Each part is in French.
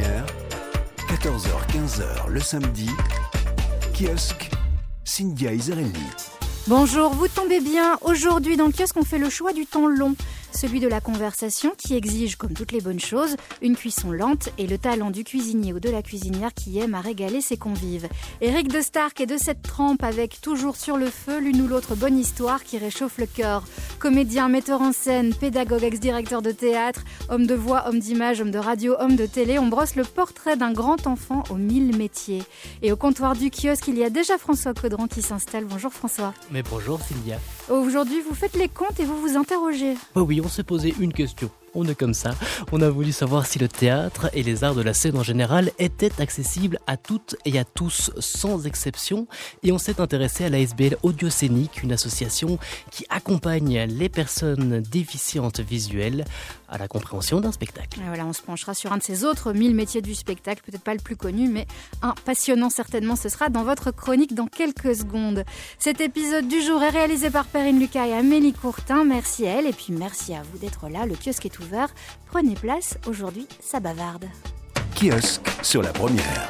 première, 14h-15h le samedi, kiosque Cynthia Isarelli. Bonjour, vous tombez bien. Aujourd'hui dans le kiosque, on fait le choix du temps long. Celui de la conversation qui exige, comme toutes les bonnes choses, une cuisson lente et le talent du cuisinier ou de la cuisinière qui aime à régaler ses convives. Éric de Starck est de cette trempe avec toujours sur le feu l'une ou l'autre bonne histoire qui réchauffe le cœur. Comédien, metteur en scène, pédagogue, ex-directeur de théâtre, homme de voix, homme d'image, homme de radio, homme de télé, on brosse le portrait d'un grand enfant aux 1000 métiers. Et au comptoir du kiosque, il y a déjà François Caudron qui s'installe. Bonjour François. Mais bonjour Sylvia. Aujourd'hui, vous faites les comptes et vous vous interrogez. Oh oui, on s'est posé une question. On est comme ça. On a voulu savoir si le théâtre et les arts de la scène en général étaient accessibles à toutes et à tous, sans exception. Et on s'est intéressé à l'ASBL Audioscénique, une association qui accompagne les personnes déficientes visuelles à la compréhension d'un spectacle. Et voilà, on se penchera sur un de ces autres 1000 métiers du spectacle, peut-être pas le plus connu, mais un passionnant certainement. Ce sera dans votre chronique dans quelques secondes. Cet épisode du jour est réalisé par Perrine Lucas et Amélie Courtin. Merci à elle et puis merci à vous d'être là. Le kiosque est ouvert. Prenez place, aujourd'hui, ça bavarde. Kiosque sur la première.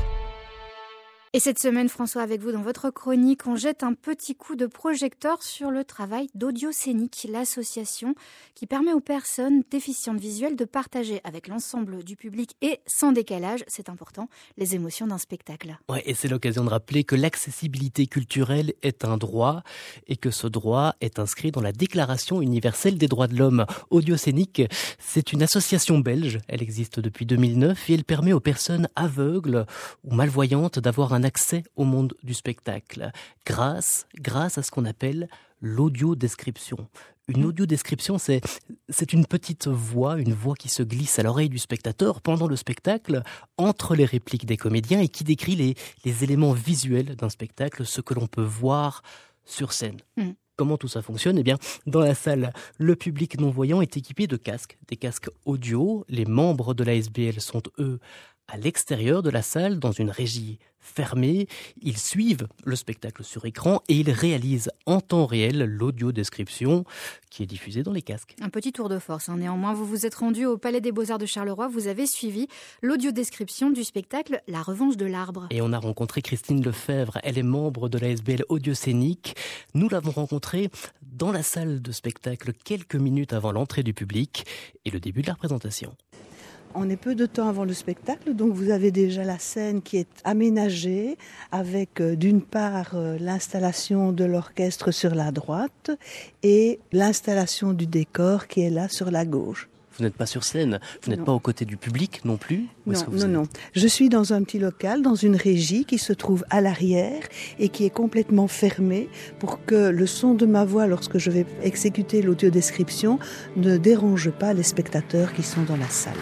Et cette semaine, François, avec vous dans votre chronique, on jette un petit coup de projecteur sur le travail d'Audioscénique, l'association qui permet aux personnes déficientes visuelles de partager avec l'ensemble du public et sans décalage, c'est important, les émotions d'un spectacle. Ouais, et c'est l'occasion de rappeler que l'accessibilité culturelle est un droit et que ce droit est inscrit dans la Déclaration universelle des droits de l'homme. Audioscénique, c'est une association belge, elle existe depuis 2009 et elle permet aux personnes aveugles ou malvoyantes d'avoir un accès au monde du spectacle grâce à ce qu'on appelle l'audiodescription. Une audiodescription, c'est une petite voix, une voix qui se glisse à l'oreille du spectateur pendant le spectacle, entre les répliques des comédiens et qui décrit les éléments visuels d'un spectacle, ce que l'on peut voir sur scène. Comment tout ça fonctionne ? Eh bien, dans la salle, le public non-voyant est équipé de casques, des casques audio. Les membres de l'ASBL sont, eux, à l'extérieur de la salle, dans une régie fermée. Ils suivent le spectacle sur écran et ils réalisent en temps réel l'audiodescription qui est diffusée dans les casques. Un petit tour de force, hein. Néanmoins, vous vous êtes rendu au Palais des Beaux-Arts de Charleroi, vous avez suivi l'audiodescription du spectacle La Revanche de l'arbre. Et on a rencontré Christine Lefebvre, elle est membre de l'ASBL Audioscénique. Nous l'avons rencontrée dans la salle de spectacle quelques minutes avant l'entrée du public et le début de la représentation. On est peu de temps avant le spectacle, donc vous avez déjà la scène qui est aménagée avec d'une part l'installation de l'orchestre sur la droite et l'installation du décor qui est là sur la gauche. Vous n'êtes pas sur scène, vous n'êtes pas aux côtés du public non plus ? Non. Je suis dans un petit local, dans une régie qui se trouve à l'arrière et qui est complètement fermée pour que le son de ma voix, lorsque je vais exécuter l'audiodescription, ne dérange pas les spectateurs qui sont dans la salle.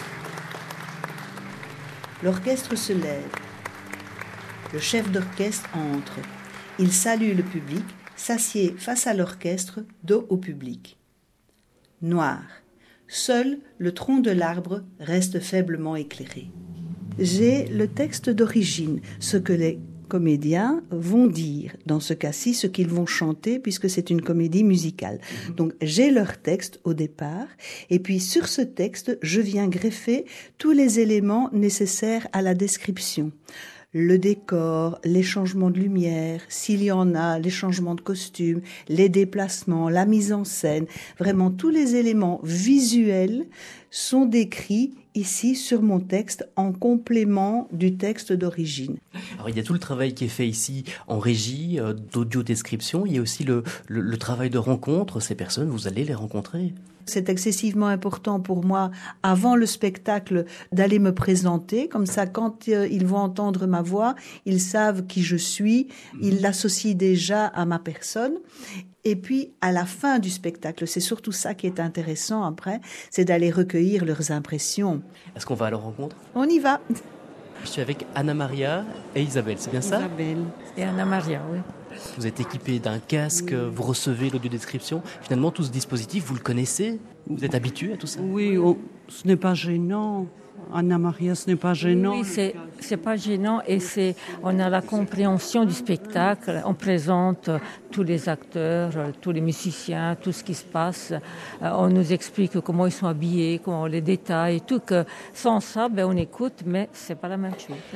L'orchestre se lève. Le chef d'orchestre entre. Il salue le public, s'assied face à l'orchestre, dos au public. Noir. Seul le tronc de l'arbre reste faiblement éclairé. J'ai le texte d'origine, ce que les comédiens vont dire, dans ce cas-ci, ce qu'ils vont chanter, puisque c'est une comédie musicale. Donc j'ai leur texte au départ, et puis sur ce texte, je viens greffer tous les éléments nécessaires à la description. Le décor, les changements de lumière, s'il y en a, les changements de costume, les déplacements, la mise en scène, vraiment tous les éléments visuels sont décrits ici sur mon texte en complément du texte d'origine. Alors il y a tout le travail qui est fait ici en régie, d'audiodescription, il y a aussi le travail de rencontre, ces personnes, vous allez les rencontrer. C'est excessivement important pour moi, avant le spectacle, d'aller me présenter. Comme ça, quand ils vont entendre ma voix, ils savent qui je suis, ils l'associent déjà à ma personne. Et puis, à la fin du spectacle, c'est surtout ça qui est intéressant après, c'est d'aller recueillir leurs impressions. Est-ce qu'on va à leur rencontre ? On y va. Je suis avec Anna Maria et Isabelle, c'est bien ça ? Isabelle et Anna Maria, oui. Vous êtes équipé d'un casque, vous recevez l'audiodescription. Finalement, tout ce dispositif, vous le connaissez? Vous êtes habitué à tout ça? Oui, ce n'est pas gênant. Anna-Maria, ce n'est pas gênant. Oui, c'est pas gênant et on a la compréhension du spectacle. On présente tous les acteurs, tous les musiciens, tout ce qui se passe. On nous explique comment ils sont habillés, comment les détails, tout. Que sans ça, on écoute, mais c'est pas la même chose.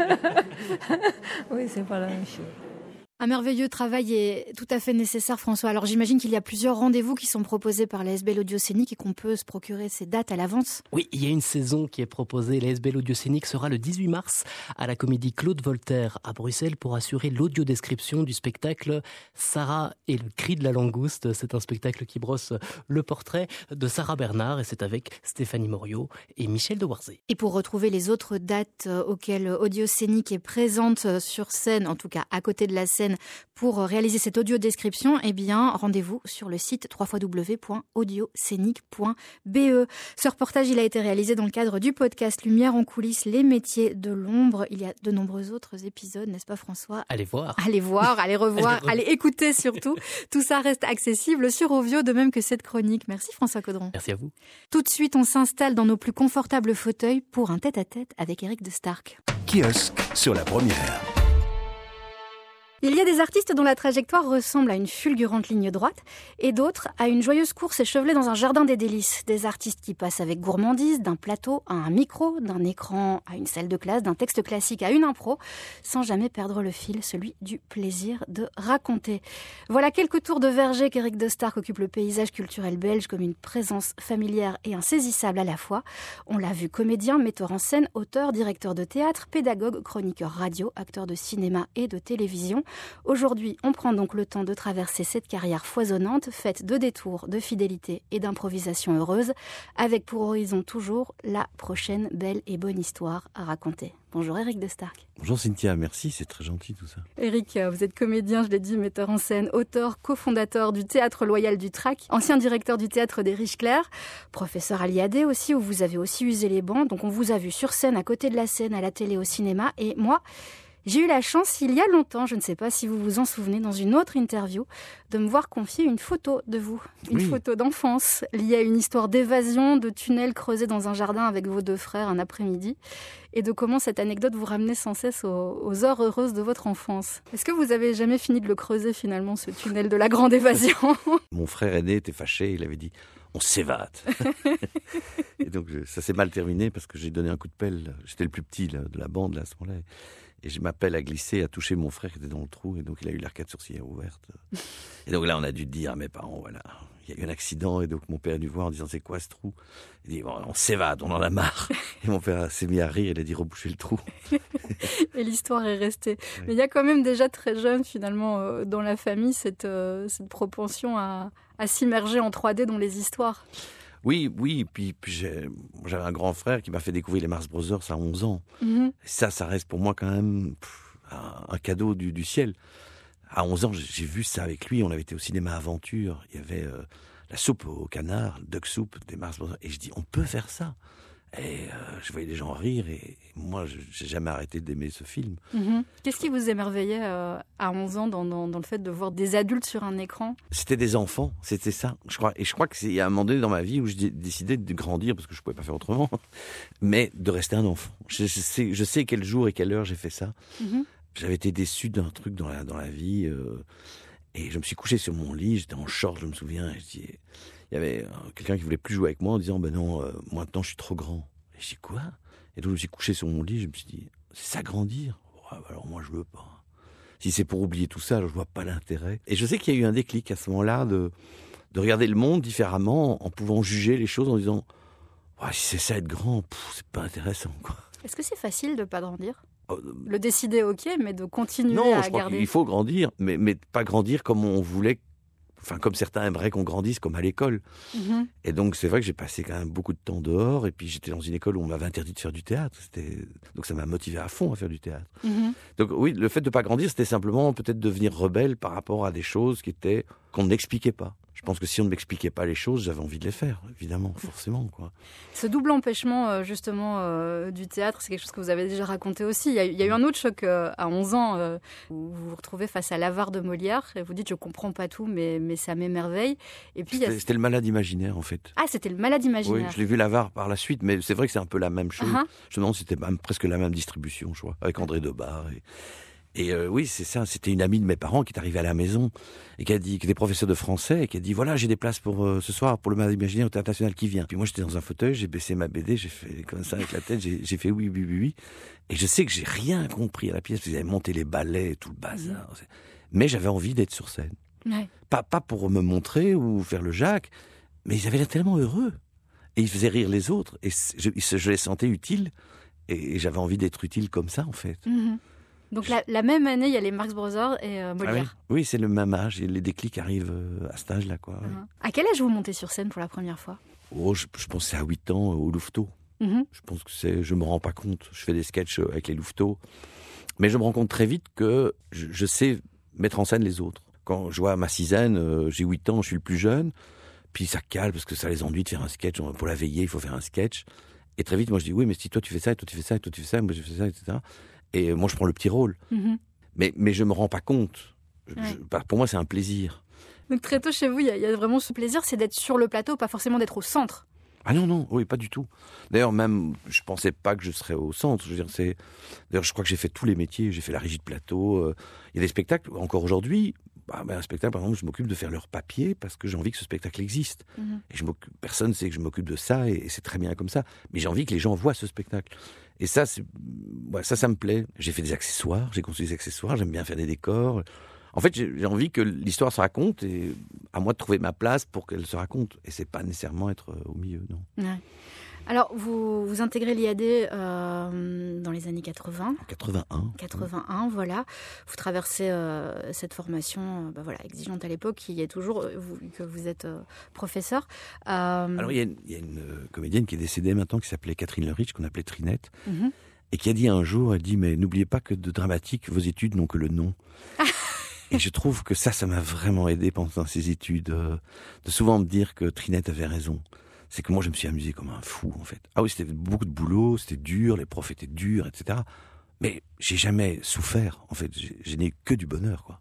Oui, c'est pas la même chose. Un merveilleux travail est tout à fait nécessaire, François. Alors j'imagine qu'il y a plusieurs rendez-vous qui sont proposés par l'ASBL Audioscénique et qu'on peut se procurer ces dates à l'avance. Oui, il y a une saison qui est proposée. L'ASBL Audioscénique sera le 18 mars à la Comédie Claude Voltaire à Bruxelles pour assurer l'audiodescription du spectacle Sarah et le cri de la langouste. C'est un spectacle qui brosse le portrait de Sarah Bernard et c'est avec Stéphanie Morio et Michel de Warzé. Et pour retrouver les autres dates auxquelles Audioscénique est présente sur scène, en tout cas à côté de la scène, pour réaliser cette audiodescription, eh bien, rendez-vous sur le site www.audioscénique.be. Ce reportage, il a été réalisé dans le cadre du podcast Lumière en coulisses, les métiers de l'ombre. Il y a de nombreux autres épisodes, n'est-ce pas François? Allez voir, allez revoir, allez écouter surtout. Tout ça reste accessible sur Ovio, de même que cette chronique. Merci François Caudron. Merci à vous. Tout de suite, on s'installe dans nos plus confortables fauteuils pour un tête-à-tête avec Éric de Stark. Kiosque sur la première. Il y a des artistes dont la trajectoire ressemble à une fulgurante ligne droite et d'autres à une joyeuse course échevelée dans un jardin des délices. Des artistes qui passent avec gourmandise d'un plateau à un micro, d'un écran à une salle de classe, d'un texte classique à une impro, sans jamais perdre le fil, celui du plaisir de raconter. Voilà quelques tours de verger qu'Éric de Stark occupe le paysage culturel belge comme une présence familière et insaisissable à la fois. On l'a vu comédien, metteur en scène, auteur, directeur de théâtre, pédagogue, chroniqueur radio, acteur de cinéma et de télévision. Aujourd'hui, on prend donc le temps de traverser cette carrière foisonnante, faite de détours, de fidélité et d'improvisation heureuse, avec pour horizon toujours la prochaine belle et bonne histoire à raconter. Bonjour Éric de Stark. Bonjour Cynthia, merci, c'est très gentil tout ça. Éric, vous êtes comédien, je l'ai dit, metteur en scène, auteur, cofondateur du Théâtre Loyal du Trac, ancien directeur du Théâtre des Riches-Clairs, professeur à l'IAD aussi, où vous avez aussi usé les bancs. Donc on vous a vu sur scène, à côté de la scène, à la télé, au cinéma. Et moi, j'ai eu la chance, il y a longtemps, je ne sais pas si vous vous en souvenez, dans une autre interview, de me voir confier une photo de vous, une photo d'enfance liée à une histoire d'évasion, de tunnels creusés dans un jardin avec vos deux frères un après-midi, et de comment cette anecdote vous ramenait sans cesse aux heures heureuses de votre enfance. Est-ce que vous avez jamais fini de le creuser finalement, ce tunnel de la grande évasion? Mon frère aîné était fâché, il avait dit « on s'évade ». Et donc ça s'est mal terminé parce que j'ai donné un coup de pelle, j'étais le plus petit de la bande là, à ce moment-là. Et ma pelle a glissé, a touché mon frère qui était dans le trou, et donc il a eu l'arcade sourcilière ouverte. Et donc là, on a dû dire à mes parents, voilà, il y a eu un accident, et donc mon père est venu voir en disant, c'est quoi ce trou? Il dit, bon, on s'évade, on en a marre. Et mon père s'est mis à rire, il a dit, rebouchez le trou. Et l'histoire est restée. Oui. Mais il y a quand même déjà très jeune, finalement, dans la famille, cette propension à s'immerger en 3D dans les histoires. Oui, puis j'avais un grand frère qui m'a fait découvrir les Mars Brothers à 11 ans. Ça reste pour moi quand même un cadeau du ciel. À 11 ans, j'ai vu ça avec lui, on avait été au cinéma Aventure, il y avait la soupe au canard, Duck Soup des Mars Brothers, et je dis, on peut faire ça. Et je voyais des gens rire, et moi, je n'ai jamais arrêté d'aimer ce film. Qu'est-ce qui vous émerveillait à 11 ans dans le fait de voir des adultes sur un écran? C'était des enfants, c'était ça, je crois. Et je crois qu'il y a un moment donné dans ma vie où j'ai décidé de grandir, parce que je ne pouvais pas faire autrement, mais de rester un enfant. Je sais quel jour et quelle heure j'ai fait ça. J'avais été déçu d'un truc dans la vie, et je me suis couché sur mon lit, j'étais en short, je me souviens, et je dis... Il y avait quelqu'un qui voulait plus jouer avec moi en disant ben non, moi maintenant je suis trop grand. Et je dis quoi? Et donc je me suis couché sur mon lit, je me suis dit c'est ça grandir? Ouais, alors moi je veux pas. Si c'est pour oublier tout ça, alors je vois pas l'intérêt. Et je sais qu'il y a eu un déclic à ce moment-là de regarder le monde différemment en pouvant juger les choses en disant ouais, si c'est ça être grand, c'est pas intéressant quoi. Est-ce que c'est facile de pas grandir? Le décider ok, mais de continuer non, à je crois garder. qu'il faut grandir, mais pas grandir comme on voulait. Enfin, comme certains aimeraient qu'on grandisse, comme à l'école. Et donc, c'est vrai que j'ai passé quand même beaucoup de temps dehors. Et puis, j'étais dans une école où on m'avait interdit de faire du théâtre. Donc, ça m'a motivé à fond à faire du théâtre. Donc, oui, le fait de ne pas grandir, c'était simplement peut-être devenir rebelle par rapport à des choses qu'on n'expliquait pas. Je pense que si on ne m'expliquait pas les choses, j'avais envie de les faire, évidemment, forcément, quoi. Ce double empêchement, justement, du théâtre, c'est quelque chose que vous avez déjà raconté aussi. Il y a eu un autre choc à 11 ans, où vous vous retrouvez face à l'Avare de Molière, et vous dites « je comprends pas tout, mais ça m'émerveille ». Et puis C'était le Malade imaginaire, en fait. Ah, c'était le Malade imaginaire. Oui, je l'ai vu l'Avare par la suite, mais c'est vrai que c'est un peu la même chose. Je me demande si c'était même presque la même distribution, je crois, avec André Debar. Et oui, c'est ça. C'était une amie de mes parents qui est arrivée à la maison et qui était professeur de français et qui a dit voilà, j'ai des places pour ce soir pour le Malade imaginaire au Théâtre National qui vient. Puis moi, j'étais dans un fauteuil, j'ai baissé ma BD, j'ai fait comme ça avec la tête, j'ai fait oui, oui, oui, oui. Et je sais que j'ai rien compris à la pièce parce qu'ils avaient monté les ballets et tout le bazar. Mais j'avais envie d'être sur scène. Ouais. Pas pour me montrer ou faire le Jacques, mais ils avaient l'air tellement heureux et ils faisaient rire les autres et je les sentais utiles et j'avais envie d'être utile comme ça en fait. Donc la même année, il y a les Marx Brothers et Molière. Oui, c'est le même âge. Et les déclics arrivent à cet âge-là, quoi. À quel âge vous montez sur scène pour la première fois ? Je pense que c'est à 8 ans au Louveteau. Je pense que je me rends pas compte. Je fais des sketchs avec les Louveteaux. Mais je me rends compte très vite que je sais mettre en scène les autres. Quand je vois ma Cisane, j'ai 8 ans, je suis le plus jeune. Puis ça cale parce que ça les ennuie de faire un sketch. Pour la veiller, il faut faire un sketch. Et très vite, moi, je dis oui, mais si toi tu fais ça, et toi tu fais ça, et toi tu fais ça, et moi je fais ça, etc. Et moi, je prends le petit rôle. Mais je me rends pas compte. Pour moi, c'est un plaisir. Donc très tôt chez vous, il y a vraiment ce plaisir, c'est d'être sur le plateau, pas forcément d'être au centre. Ah non, oui, pas du tout. D'ailleurs, même, je pensais pas que je serais au centre. D'ailleurs, je crois que j'ai fait tous les métiers. J'ai fait la régie de plateau. Il y a des spectacles, encore aujourd'hui. Un spectacle, par exemple, je m'occupe de faire leur papier parce que j'ai envie que ce spectacle existe. Et personne ne sait que je m'occupe de ça et c'est très bien comme ça. Mais j'ai envie que les gens voient ce spectacle. Et ça, ça me plaît. J'ai fait des accessoires, j'ai construit des accessoires, j'aime bien faire des décors. En fait, j'ai envie que l'histoire se raconte et à moi de trouver ma place pour qu'elle se raconte. Et c'est pas nécessairement être au milieu, non. Ouais. Alors, vous intégrez l'IAD dans les années 80. En 81. 81, voilà. Vous traversez cette formation exigeante à l'époque, qui est toujours, que vous êtes professeur. Alors, il y a une comédienne qui est décédée maintenant, qui s'appelait Catherine Lerich, qu'on appelait Trinette, et qui a dit un jour, elle dit, mais n'oubliez pas que de dramatique, vos études n'ont que le nom. Et je trouve que ça m'a vraiment aidé pendant ces études, de souvent me dire que Trinette avait raison. C'est que moi, je me suis amusé comme un fou, en fait. Ah oui, c'était beaucoup de boulot, c'était dur, les profs étaient durs, etc. Mais j'ai jamais souffert, en fait. Je n'ai que du bonheur, quoi.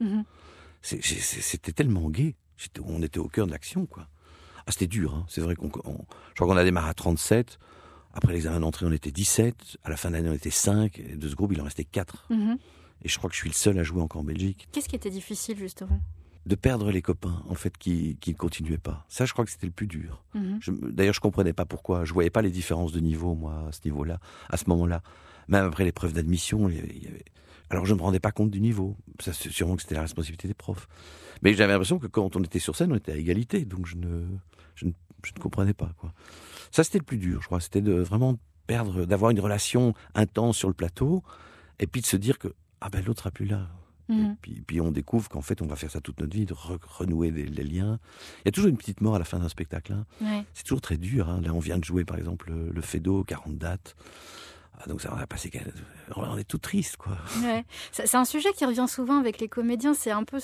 C'était tellement gai. On était au cœur de l'action, quoi. Ah, c'était dur, hein. C'est vrai je crois qu'on a démarré à 37. Après l'examen d'entrée, on était 17. À la fin de l'année, on était 5. Et de ce groupe, il en restait 4. Et je crois que je suis le seul à jouer encore en Belgique. Qu'est-ce qui était difficile, justement ? De perdre les copains, en fait, qui ne continuaient pas. Ça, je crois que c'était le plus dur. D'ailleurs, je comprenais pas pourquoi. Je voyais pas les différences de niveau, moi, à ce niveau-là, à ce moment-là. Même après l'épreuve d'admission, alors je me rendais pas compte du niveau. Ça, c'est sûrement que c'était la responsabilité des profs. Mais j'avais l'impression que quand on était sur scène, on était à égalité. Donc je ne comprenais pas, quoi. Ça, c'était le plus dur, je crois. C'était de vraiment d'avoir une relation intense sur le plateau, et puis de se dire que l'autre sera plus là. Et puis on découvre qu'en fait on va faire ça toute notre vie, de renouer les liens. Il y a toujours une petite mort à la fin d'un spectacle. Ouais. C'est toujours très dur. Là on vient de jouer par exemple le Fédo, 40 dates. Donc ça on a passé. On est tout triste, quoi. Ouais. C'est un sujet qui revient souvent avec les comédiens. C'est un peu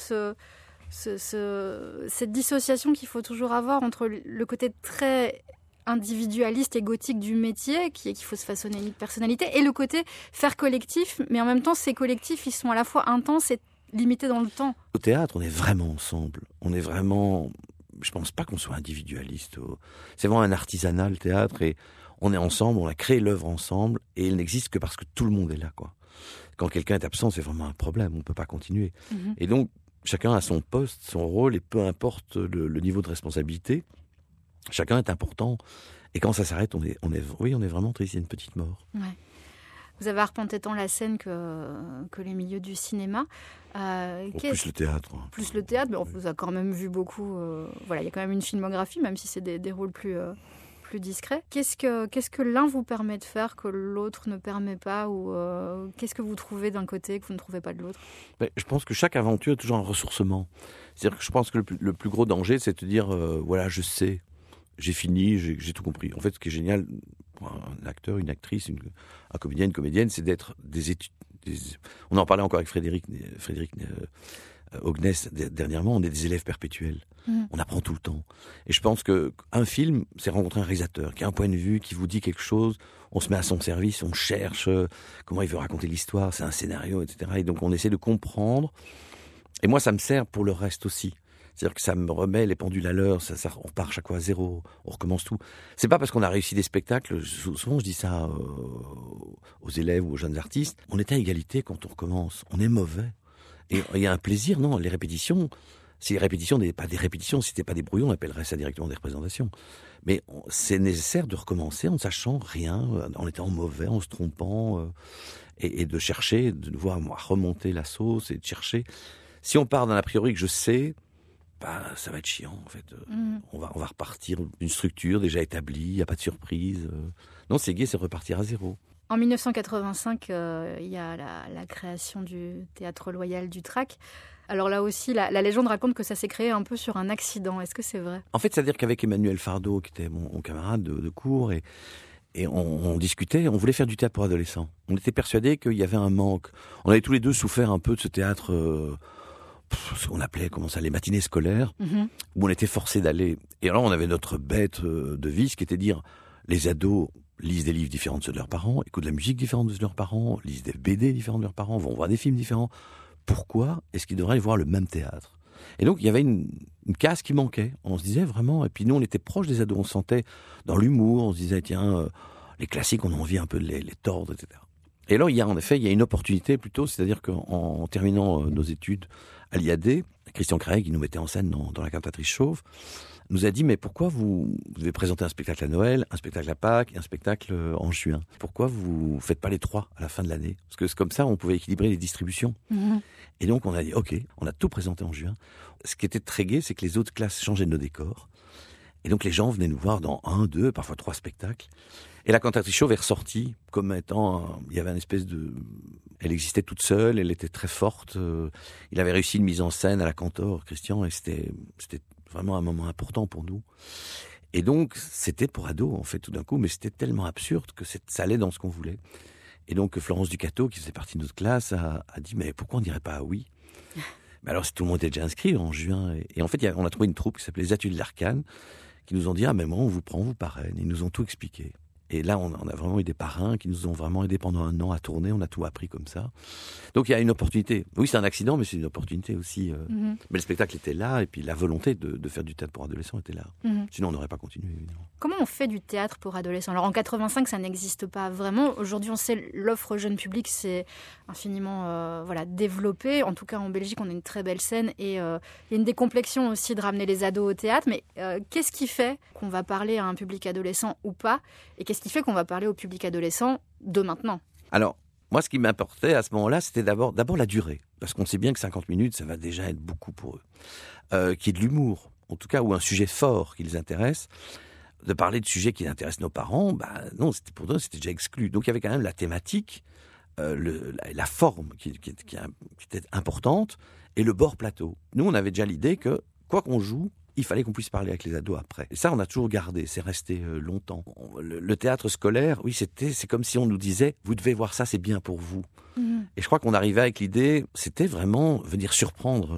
cette dissociation qu'il faut toujours avoir entre le côté très individualiste et gothique du métier, qui est qu'il faut se façonner une personnalité, et le côté faire collectif, mais en même temps ces collectifs ils sont à la fois intenses et limités dans le temps. Au théâtre on est vraiment ensemble, je pense pas qu'on soit individualiste, c'est vraiment un artisanat le théâtre, et on est ensemble, on a créé l'œuvre ensemble, et elle n'existe que parce que tout le monde est là, quoi. Quand quelqu'un est absent, c'est vraiment un problème, on peut pas continuer. Et donc chacun a son poste, son rôle, et peu importe le niveau de responsabilité, chacun est important, et quand ça s'arrête, on est vraiment triste, il y a une petite mort. Ouais. Vous avez arpenté tant la scène que les milieux du cinéma. Plus le théâtre. Plus le théâtre, mais on vous a quand même vu beaucoup. Il y a quand même une filmographie, même si c'est des rôles plus discrets. Qu'est-ce que l'un vous permet de faire que l'autre ne permet pas, ou qu'est-ce que vous trouvez d'un côté que vous ne trouvez pas de l'autre ? Je pense que chaque aventure est toujours un ressourcement. C'est-à-dire que je pense que le plus gros danger, c'est de dire je sais. J'ai fini, j'ai tout compris. En fait, ce qui est génial pour un acteur, une actrice, un comédien, une comédienne, c'est d'être des études. On en parlait encore avec Frédéric au CNES dernièrement, on est des élèves perpétuels. On apprend tout le temps. Et je pense qu'un film, c'est rencontrer un réalisateur qui a un point de vue, qui vous dit quelque chose, on se met à son service, on cherche comment il veut raconter l'histoire, c'est un scénario, etc. Et donc on essaie de comprendre. Et moi, ça me sert pour le reste aussi. C'est-à-dire que ça me remet les pendules à l'heure, on repart chaque fois à zéro, on recommence tout. C'est pas parce qu'on a réussi des spectacles, souvent je dis ça aux élèves ou aux jeunes artistes, on est à égalité quand on recommence, on est mauvais. Et il y a un plaisir, non, les répétitions, si les répétitions n'étaient pas des répétitions, si c'était pas des brouillons, on appellerait ça directement des représentations. Mais c'est nécessaire de recommencer en ne sachant rien, en étant mauvais, en se trompant, et de chercher, de voir remonter la sauce et de chercher. Si on part d'un a priori que je sais, ça va être chiant en fait. On va repartir d'une structure déjà établie, il n'y a pas de surprise. Non, c'est gai, c'est repartir à zéro. En 1985, il y a la création du Théâtre Loyal du Trac. Alors là aussi, la légende raconte que ça s'est créé un peu sur un accident. Est-ce que c'est vrai ? En fait, c'est-à-dire qu'avec Emmanuel Fardeau, qui était mon camarade de cours, et on discutait, on voulait faire du théâtre pour adolescents. On était persuadés qu'il y avait un manque. On avait tous les deux souffert un peu de ce théâtre, ce qu'on appelait les matinées scolaires, où on était forcés d'aller. Et alors on avait notre bête de vice qui était de dire, les ados lisent des livres différents de ceux de leurs parents, écoutent de la musique différente de ceux de leurs parents, lisent des BD différents de leurs parents, vont voir des films différents. Pourquoi est-ce qu'ils devraient aller voir le même théâtre ? Et donc il y avait une case qui manquait. On se disait vraiment, et puis nous on était proches des ados, on se sentait dans l'humour, on se disait tiens, les classiques on a envie un peu de les tordre, etc. Et alors il y a une opportunité plutôt, c'est-à-dire qu'en terminant nos études à l'IAD, Christian Craig, qui nous mettait en scène dans La Cantatrice Chauve, nous a dit mais pourquoi vous devez présenter un spectacle à Noël, un spectacle à Pâques et un spectacle en juin. Pourquoi vous faites pas les trois à la fin de l'année ? Parce que c'est comme ça on pouvait équilibrer les distributions. Et donc on a dit ok, on a tout présenté en juin. Ce qui était très gai, c'est que les autres classes changeaient de nos décors. Et donc les gens venaient nous voir dans 1, 2, parfois 3 spectacles. Et La Cantatrice Chauve est ressortie comme étant, il y avait une espèce de, elle existait toute seule, elle était très forte. Il avait réussi une mise en scène à la Cantor, Christian, et c'était vraiment un moment important pour nous. Et donc c'était pour ados en fait tout d'un coup, mais c'était tellement absurde que ça allait dans ce qu'on voulait. Et donc Florence Ducato, qui faisait partie de notre classe, a dit mais pourquoi on dirait pas ah oui ? Mais alors tout le monde était déjà inscrit en juin, et en fait on a trouvé une troupe qui s'appelait les Ateliers de l'Arcane, qui nous ont dit ah mais moi on vous prend, on vous parraine. Ils nous ont tout expliqué. Et là, on a vraiment eu des parrains qui nous ont vraiment aidés pendant 1 an à tourner. On a tout appris comme ça. Donc, il y a une opportunité. Oui, c'est un accident, mais c'est une opportunité aussi. Mais le spectacle était là, et puis la volonté de faire du théâtre pour adolescents était là. Sinon, on n'aurait pas continué, évidemment. Comment on fait du théâtre pour adolescents ? Alors, en 85, ça n'existe pas vraiment. Aujourd'hui, on sait l'offre jeune public, c'est infiniment développé. En tout cas, en Belgique, on a une très belle scène. Et il y a une décomplexion aussi de ramener les ados au théâtre. Mais qu'est-ce qui fait qu'on va parler à un public adolescent ou pas ? Et qu'est-ce qui fait qu'on va parler au public adolescent de maintenant ? Alors, moi, ce qui m'importait à ce moment-là, c'était d'abord la durée. Parce qu'on sait bien que 50 minutes, ça va déjà être beaucoup pour eux. Qu'il y ait de l'humour, en tout cas, ou un sujet fort qui les intéresse. De parler de sujets qui intéressent nos parents, non, pour eux, c'était déjà exclu. Donc, il y avait quand même la thématique, la forme qui était importante, et le bord plateau. Nous, on avait déjà l'idée que, quoi qu'on joue, il fallait qu'on puisse parler avec les ados après. Et ça, on a toujours gardé, c'est resté longtemps. Le théâtre scolaire, oui, c'est comme si on nous disait « vous devez voir ça, c'est bien pour vous ». Et je crois qu'on arrivait avec l'idée, c'était vraiment venir surprendre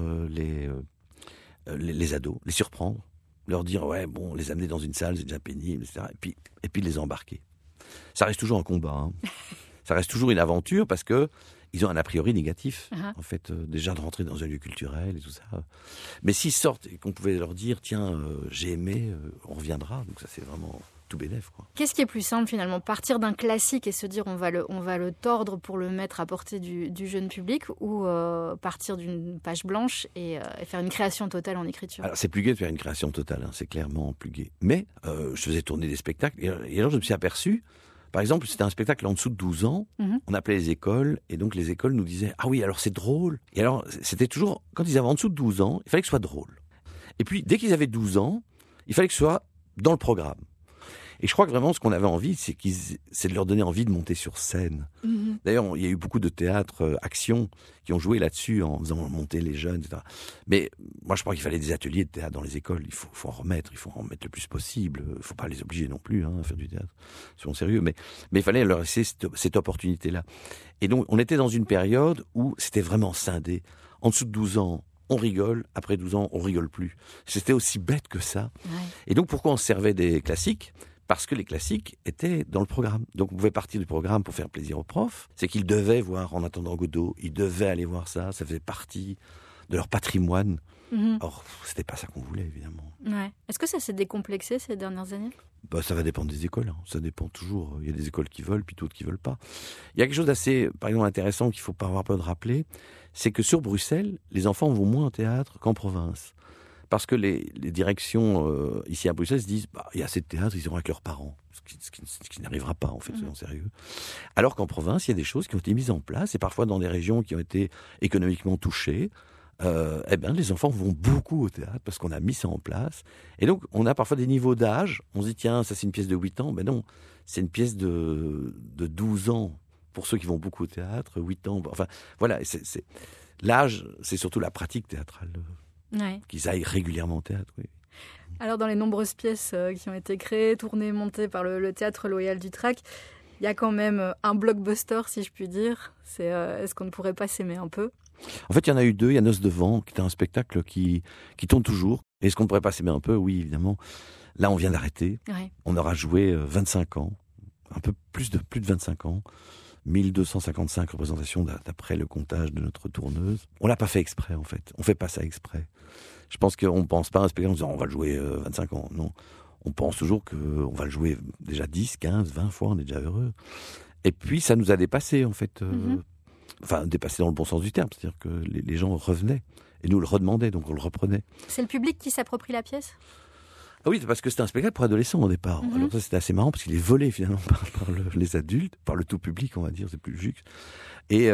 les ados, les surprendre, leur dire « ouais, bon, les amener dans une salle, c'est déjà pénible, etc. » et puis les embarquer. Ça reste toujours un combat, hein. Ça reste toujours une aventure parce que ils ont un a priori négatif, en fait, déjà de rentrer dans un lieu culturel et tout ça. Mais s'ils sortent et qu'on pouvait leur dire, tiens, j'ai aimé, on reviendra. Donc ça, c'est vraiment tout bénef, quoi. Qu'est-ce qui est plus simple, finalement ? Partir d'un classique et se dire, on va le tordre pour le mettre à portée du jeune public, ou partir d'une page blanche et faire une création totale en écriture ? Alors, c'est plus gai de faire une création totale, hein, c'est clairement plus gai. Mais je faisais tourner des spectacles, et alors je me suis aperçu. Par exemple, c'était un spectacle en dessous de 12 ans, on appelait les écoles, et donc les écoles nous disaient « Ah oui, alors c'est drôle ». Et alors, c'était toujours, quand ils avaient en dessous de 12 ans, il fallait que ce soit drôle. Et puis, dès qu'ils avaient 12 ans, il fallait que ce soit dans le programme. Et je crois que vraiment, ce qu'on avait envie, c'est de leur donner envie de monter sur scène. D'ailleurs, il y a eu beaucoup de théâtres action qui ont joué là-dessus en faisant monter les jeunes, etc. Mais moi, je crois qu'il fallait des ateliers de théâtre dans les écoles. Il faut en remettre le plus possible. Il ne faut pas les obliger non plus à faire du théâtre. Soyons sérieux. Mais il fallait leur laisser cette opportunité-là. Et donc, on était dans une période où c'était vraiment scindé. En dessous de 12 ans, on rigole, après 12 ans, on rigole plus. C'était aussi bête que ça. Ouais. Et donc, pourquoi on se servait des classiques ? Parce que les classiques étaient dans le programme. Donc, on pouvait partir du programme pour faire plaisir aux profs. C'est qu'ils devaient voir En attendant Godot, ils devaient aller voir ça faisait partie de leur patrimoine. Or, c'était pas ça qu'on voulait, évidemment. Ouais. Est-ce que ça s'est décomplexé ces dernières années ? Ça va dépendre des écoles, hein. Ça dépend toujours. Il y a des écoles qui veulent, puis d'autres qui veulent pas. Il y a quelque chose d'assez, par exemple, intéressant qu'il faut pas avoir peur de rappeler, c'est que sur Bruxelles, les enfants vont moins au théâtre qu'en province. Parce que les directions ici à Bruxelles se disent il y a assez de théâtre, ils iront avec leurs parents. Ce qui n'arrivera pas, en fait, soyons sérieux. Alors qu'en province, il y a des choses qui ont été mises en place, et parfois dans des régions qui ont été économiquement touchées. Les enfants vont beaucoup au théâtre parce qu'on a mis ça en place. Et donc, on a parfois des niveaux d'âge. On se dit, tiens, ça c'est une pièce de 8 ans. Ben non, c'est une pièce de 12 ans pour ceux qui vont beaucoup au théâtre, 8 ans. Enfin, voilà, l'âge, c'est surtout la pratique théâtrale. Qu'ils aillent régulièrement au théâtre, oui. Alors, dans les nombreuses pièces qui ont été créées, tournées, montées par le Théâtre Loyal du Trac, il y a quand même un blockbuster, si je puis dire. C'est Est-ce qu'on ne pourrait pas s'aimer un peu ? En fait, il y en a eu 2. Il y a Noces de vent, qui était un spectacle qui tourne toujours. Est-ce qu'on ne pourrait pas s'aimer un peu ? Oui, évidemment. Là, on vient d'arrêter. Ouais. On aura joué 25 ans, un peu plus de 25 ans. 1255 représentations d'après le comptage de notre tourneuse. On l'a pas fait exprès, en fait. On fait pas ça exprès. Je pense qu'on ne pense pas à un spectacle en disant on va le jouer 25 ans. Non. On pense toujours qu'on va le jouer déjà 10, 15, 20 fois, on est déjà heureux. Et puis, ça nous a dépassé, en fait. Enfin, dépassé dans le bon sens du terme. C'est-à-dire que les gens revenaient et nous le redemandaient, donc on le reprenait. C'est le public qui s'approprie la pièce ? Ah oui, parce que c'était un spectacle pour adolescents au départ. Alors ça, c'était assez marrant parce qu'il est volé finalement par les adultes, par le tout public, on va dire, c'est plus juste. Et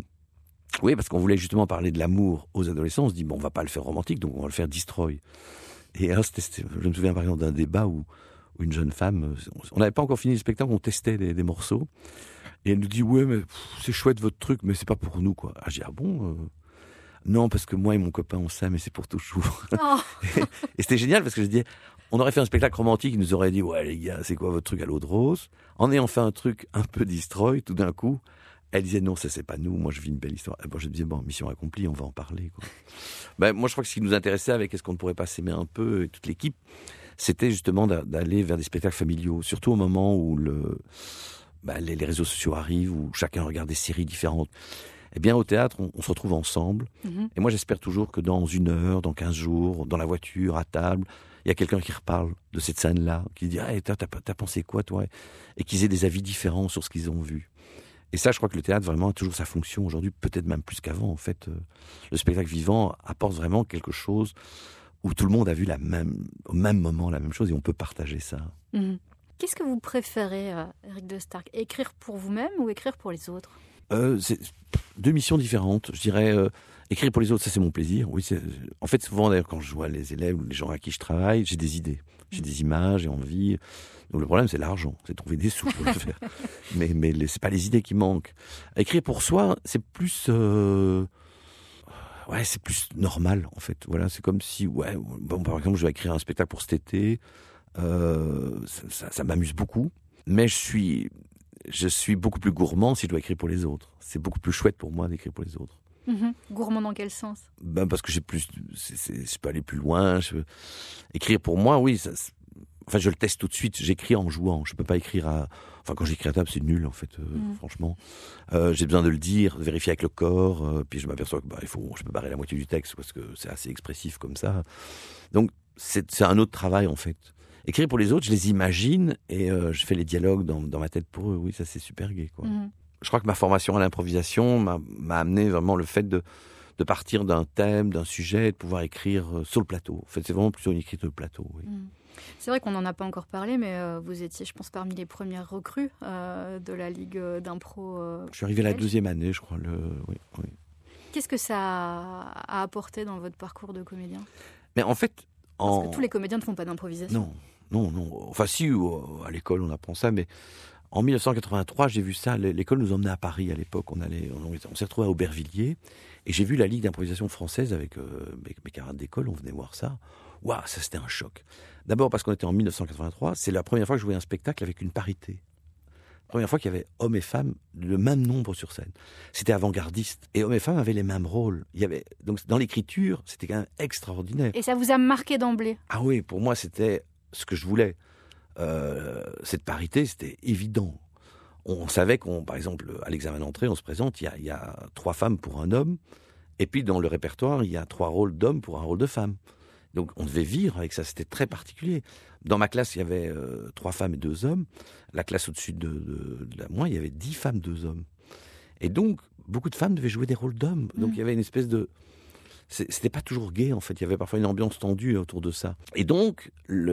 oui, parce qu'on voulait justement parler de l'amour aux adolescents. On se dit, on va pas le faire romantique, donc on va le faire destroy. Et alors, je me souviens par exemple d'un débat où une jeune femme, on n'avait pas encore fini le spectacle, on testait des morceaux. Et elle nous dit, ouais, mais c'est chouette votre truc, mais c'est pas pour nous, quoi. Ah, j'ai dit, ah bon non, parce que moi et mon copain, on s'aime et c'est pour toujours. Oh. Et c'était génial parce que je disais, on aurait fait un spectacle romantique, ils nous auraient dit, ouais les gars, c'est quoi votre truc à l'eau de rose ? En ayant fait un truc un peu destroy, tout d'un coup, elle disait, non, ça c'est pas nous, moi je vis une belle histoire. Et bon, je disais, mission accomplie, on va en parler, quoi. Moi je crois que ce qui nous intéressait avec Est-ce qu'on ne pourrait pas s'aimer un peu, et toute l'équipe, c'était justement d'aller vers des spectacles familiaux, surtout au moment où les réseaux sociaux arrivent, où chacun regarde des séries différentes. Eh bien, au théâtre, on se retrouve ensemble. Et moi, j'espère toujours que dans 1 heure, dans 15 jours, dans la voiture, à table, il y a quelqu'un qui reparle de cette scène-là, qui dit « hey, t'as pensé quoi, toi ?» Et qu'ils aient des avis différents sur ce qu'ils ont vu. Et ça, je crois que le théâtre, vraiment, a toujours sa fonction aujourd'hui, peut-être même plus qu'avant. En fait, le spectacle vivant apporte vraiment quelque chose où tout le monde a vu au même moment la même chose et on peut partager ça. Qu'est-ce que vous préférez, Éric de Starck ? Écrire pour vous-même ou écrire pour les autres ? C'est 2 missions différentes. Je dirais, écrire pour les autres, ça c'est mon plaisir. Oui, en fait, souvent d'ailleurs, quand je vois les élèves ou les gens à qui je travaille, j'ai des idées, j'ai des images, j'ai envie. Donc le problème, c'est l'argent, c'est de trouver des sous pour le faire. Mais c'est pas les idées qui manquent. Écrire pour soi, c'est plus, c'est plus normal en fait. Voilà, c'est comme si, par exemple, je vais écrire un spectacle pour cet été. Ça m'amuse beaucoup, mais je suis beaucoup plus gourmand si je dois écrire pour les autres. C'est beaucoup plus chouette pour moi d'écrire pour les autres. Gourmand dans quel sens ? Parce que je peux aller plus loin. Écrire pour moi, oui. Je le teste tout de suite. J'écris en jouant. Je peux pas écrire quand j'écris à table, c'est nul en fait. Franchement, j'ai besoin de le dire, de vérifier avec le corps. Puis je m'aperçois que je peux barrer la moitié du texte parce que c'est assez expressif comme ça. Donc c'est un autre travail en fait. Écrire pour les autres, je les imagine et je fais les dialogues dans ma tête pour eux. Oui, ça c'est super gai, quoi. Je crois que ma formation à l'improvisation m'a amené vraiment le fait de partir d'un thème, d'un sujet, et de pouvoir écrire sur le plateau. En fait, c'est vraiment plutôt une écriture de plateau. Oui. C'est vrai qu'on n'en a pas encore parlé, mais vous étiez, je pense, parmi les premières recrues de la Ligue d'impro. Je suis arrivé à la 2e année, je crois. Oui. Qu'est-ce que ça a apporté dans votre parcours de comédien ? Mais en fait, parce que tous les comédiens ne font pas d'improvisation. Non. Enfin, si, à l'école, on apprend ça, mais en 1983, j'ai vu ça. L'école nous emmenait à Paris à l'époque. On s'est retrouvés à Aubervilliers et j'ai vu la Ligue d'improvisation française avec mes camarades d'école. On venait voir ça. Waouh, ça c'était un choc. D'abord parce qu'on était en 1983. C'est la première fois que je jouais un spectacle avec une parité. première fois qu'il y avait hommes et femmes le même nombre sur scène. C'était avant-gardiste. Et hommes et femmes avaient les mêmes rôles. Donc dans l'écriture, c'était quand même extraordinaire. Et ça vous a marqué d'emblée? Ah oui, pour moi, c'était ce que je voulais. Cette parité, c'était évident. On savait par exemple, à l'examen d'entrée, on se présente, il y a 3 femmes pour un homme. Et puis dans le répertoire, il y a 3 rôles d'hommes pour un rôle de femme. Donc on devait vivre avec ça, c'était très particulier. Dans ma classe, il y avait 3 femmes et 2 hommes. La classe au-dessus de moi, il y avait 10 femmes, 2 hommes. Et donc, beaucoup de femmes devaient jouer des rôles d'hommes. Donc il y avait une espèce de... C'était pas toujours gai, en fait. Il y avait parfois une ambiance tendue autour de ça. Et donc,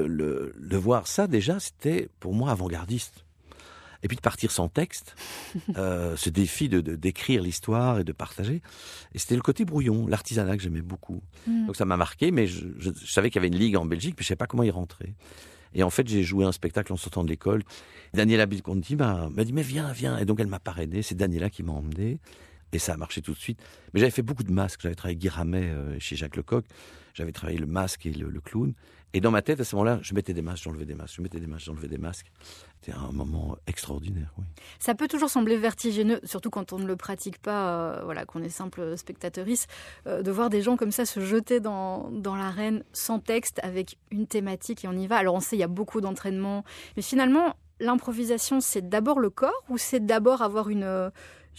de voir ça, déjà, c'était pour moi avant-gardiste. Et puis de partir sans texte, ce défi d'écrire l'histoire et de partager. Et c'était le côté brouillon, l'artisanat que j'aimais beaucoup. Donc ça m'a marqué, mais je savais qu'il y avait une ligue en Belgique, mais je ne savais pas comment y rentrer. Et en fait, j'ai joué un spectacle en sortant de l'école. Daniela Bilconti m'a dit, mais viens. Et donc elle m'a parrainé, c'est Daniela qui m'a emmené. Et ça a marché tout de suite. Mais j'avais fait beaucoup de masques. J'avais travaillé Guy Ramet chez Jacques Lecoq. J'avais travaillé le masque et le clown. Et dans ma tête, à ce moment-là, je mettais des masques, j'enlevais des masques. Je mettais des masques, j'enlevais des masques. C'était un moment extraordinaire, oui. Ça peut toujours sembler vertigineux, surtout quand on ne le pratique pas, qu'on est simple spectatrice, de voir des gens comme ça se jeter dans l'arène sans texte, avec une thématique et on y va. Alors on sait, il y a beaucoup d'entraînement. Mais finalement, l'improvisation, c'est d'abord le corps ou c'est d'abord avoir une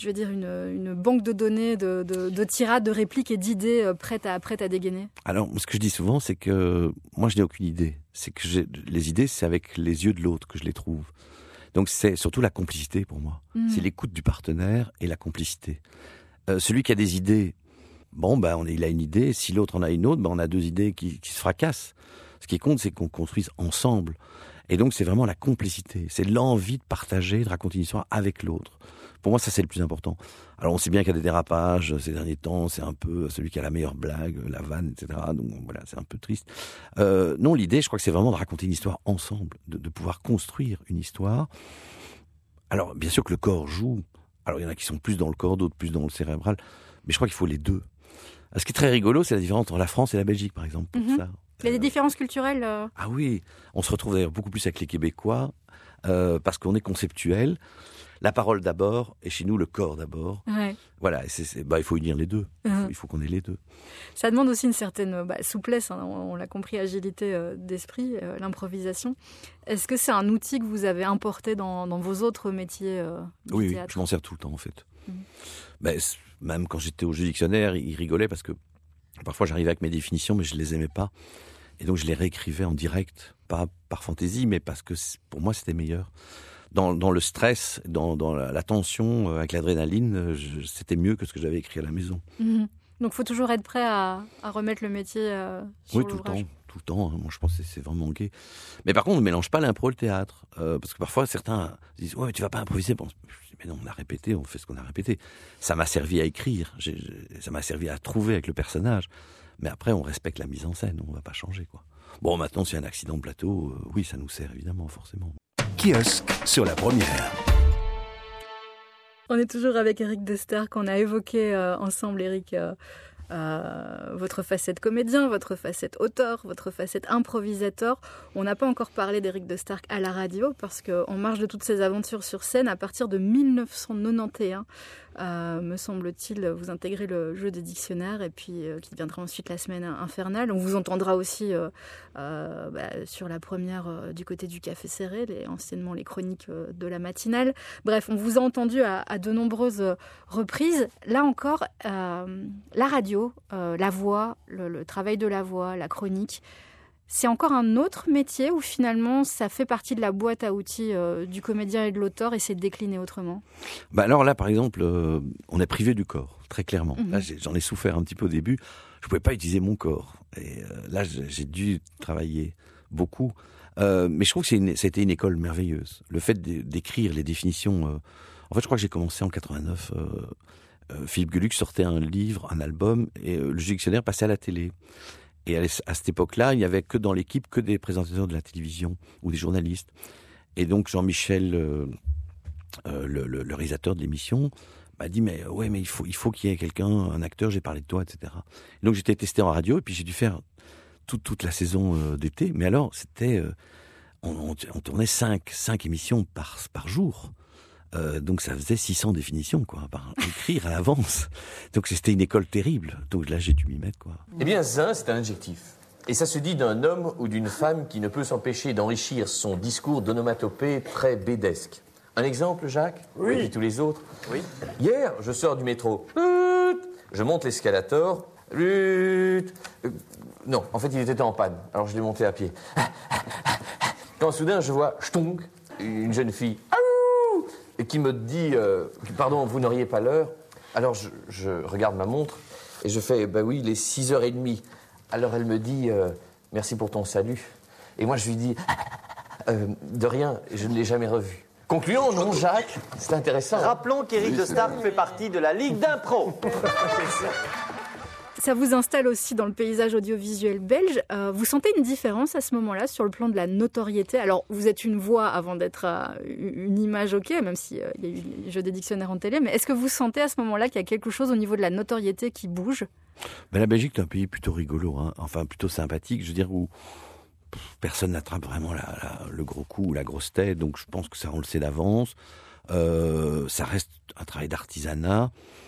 banque de données, de tirades, de répliques et d'idées prêtes à dégainer? Alors, ce que je dis souvent, c'est que moi, je n'ai aucune idée. C'est que les idées, c'est avec les yeux de l'autre que je les trouve. Donc, c'est surtout la complicité pour moi. C'est l'écoute du partenaire et la complicité. Celui qui a des idées, il a une idée. Si l'autre en a une autre, on a 2 idées qui se fracassent. Ce qui compte, c'est qu'on construise ensemble. Et donc, c'est vraiment la complicité. C'est l'envie de partager, de raconter une histoire avec l'autre. Pour moi, ça, c'est le plus important. Alors, on sait bien qu'il y a des dérapages ces derniers temps. C'est un peu celui qui a la meilleure blague, la vanne, etc. Donc, voilà, c'est un peu triste. Non, l'idée, je crois que c'est vraiment de raconter une histoire ensemble, de pouvoir construire une histoire. Alors, bien sûr que le corps joue. Alors, il y en a qui sont plus dans le corps, d'autres plus dans le cérébral. Mais je crois qu'il faut les deux. Ce qui est très rigolo, c'est la différence entre la France et la Belgique, par exemple, pour ça. Il y a des différences culturelles Ah oui, on se retrouve d'ailleurs beaucoup plus avec les Québécois, parce qu'on est conceptuel. La parole d'abord, et chez nous, le corps d'abord. Ouais. Voilà, il faut unir les deux. Il faut qu'on ait les deux. Ça demande aussi une certaine souplesse, hein, on l'a compris, agilité d'esprit, l'improvisation. Est-ce que c'est un outil que vous avez importé dans vos autres métiers du théâtre ? Oui, je m'en sers tout le temps, en fait. Même quand j'étais au Jeu Dictionnaire, ils rigolaient parce que parfois j'arrivais avec mes définitions, mais je ne les aimais pas. Et donc je les réécrivais en direct, pas par fantaisie, mais parce que pour moi c'était meilleur. Dans le stress, dans la tension, avec l'adrénaline, c'était mieux que ce que j'avais écrit à la maison. Donc il faut toujours être prêt à remettre le métier sur l'ouvrage. Oui, tout le temps. Moi je pense que c'est vraiment gai. Mais par contre, on ne mélange pas l'impro et le théâtre. Parce que parfois certains disent « Ouais, mais tu ne vas pas improviser ». Bon, mais non, on a répété, on fait ce qu'on a répété. Ça m'a servi à écrire, ça m'a servi à trouver avec le personnage. Mais après, on respecte la mise en scène, on ne va pas changer, quoi. Bon, maintenant, s'il y a un accident de plateau, oui, ça nous sert évidemment, forcément. Kiosque sur la première. On est toujours avec Éric Desterck, qu'on a évoqué ensemble, Éric, votre facette comédien, votre facette auteur, votre facette improvisateur. On n'a pas encore parlé d'Éric Desterck à la radio parce qu'en marge de toutes ces aventures sur scène, à partir de 1991, me semble-t-il, vous intégrez le jeu des dictionnaires et puis qui deviendra ensuite la semaine infernale. On vous entendra aussi sur la première du côté du Café Serré, anciennement les chroniques de la matinale. Bref, on vous a entendu à de nombreuses reprises. Là encore, la radio, la voix, le travail de la voix, la chronique, c'est encore un autre métier où finalement ça fait partie de la boîte à outils du comédien et de l'auteur et c'est décliné autrement? Alors là, par exemple, on est privé du corps, très clairement. Là, j'en ai souffert un petit peu au début. Je ne pouvais pas utiliser mon corps. Et là, j'ai dû travailler beaucoup. Mais je trouve que ça a été une école merveilleuse. Le fait d'écrire les définitions... En fait, je crois que j'ai commencé en 89. Philippe Gueluc sortait un livre, un album, et le dictionnaire passait à la télé. Et à cette époque-là, il n'y avait que dans l'équipe que des présentateurs de la télévision ou des journalistes. Et donc Jean-Michel, le réalisateur de l'émission, m'a dit mais il faut qu'il y ait quelqu'un, un acteur. J'ai parlé de toi, etc. Et donc j'étais testé en radio et puis j'ai dû faire toute la saison d'été. Mais alors c'était, on tournait 5 émissions par jour. Donc ça faisait 600 définitions, quoi, par écrire à l'avance. Donc c'était une école terrible. Donc là, j'ai dû m'y mettre, quoi. Eh bien, zin, c'est un adjectif. Et ça se dit d'un homme ou d'une femme qui ne peut s'empêcher d'enrichir son discours d'onomatopée très bédesque. Un exemple, Jacques? Oui. Et puis tous les autres? Oui. Hier, je sors du métro. Je monte l'escalator. Non, en fait, il était en panne. Alors je l'ai monté à pied. Quand soudain, je vois Stunk, une jeune fille, et qui me dit pardon, vous n'auriez pas l'heure? Alors je regarde ma montre et je fais bah oui, il est 6h30. Alors elle me dit merci pour ton salut. Et moi je lui dis de rien, je ne l'ai jamais revu. Concluons, non, Jacques? C'est intéressant. Rappelons qu'Éric de Starck fait partie de la Ligue d'impro. Ça vous installe aussi dans le paysage audiovisuel belge. Vous sentez une différence à ce moment-là sur le plan de la notoriété? Alors, vous êtes une voix avant d'être une image, ok, même s'il y a eu les jeux des dictionnaires en télé, mais est-ce que vous sentez à ce moment-là qu'il y a quelque chose au niveau de la notoriété qui bouge? La Belgique est un pays plutôt rigolo, hein. Enfin plutôt sympathique, je veux dire, où personne n'attrape vraiment le gros coup ou la grosse tête, donc je pense que ça, on le sait d'avance. Ça reste un travail d'artisanat.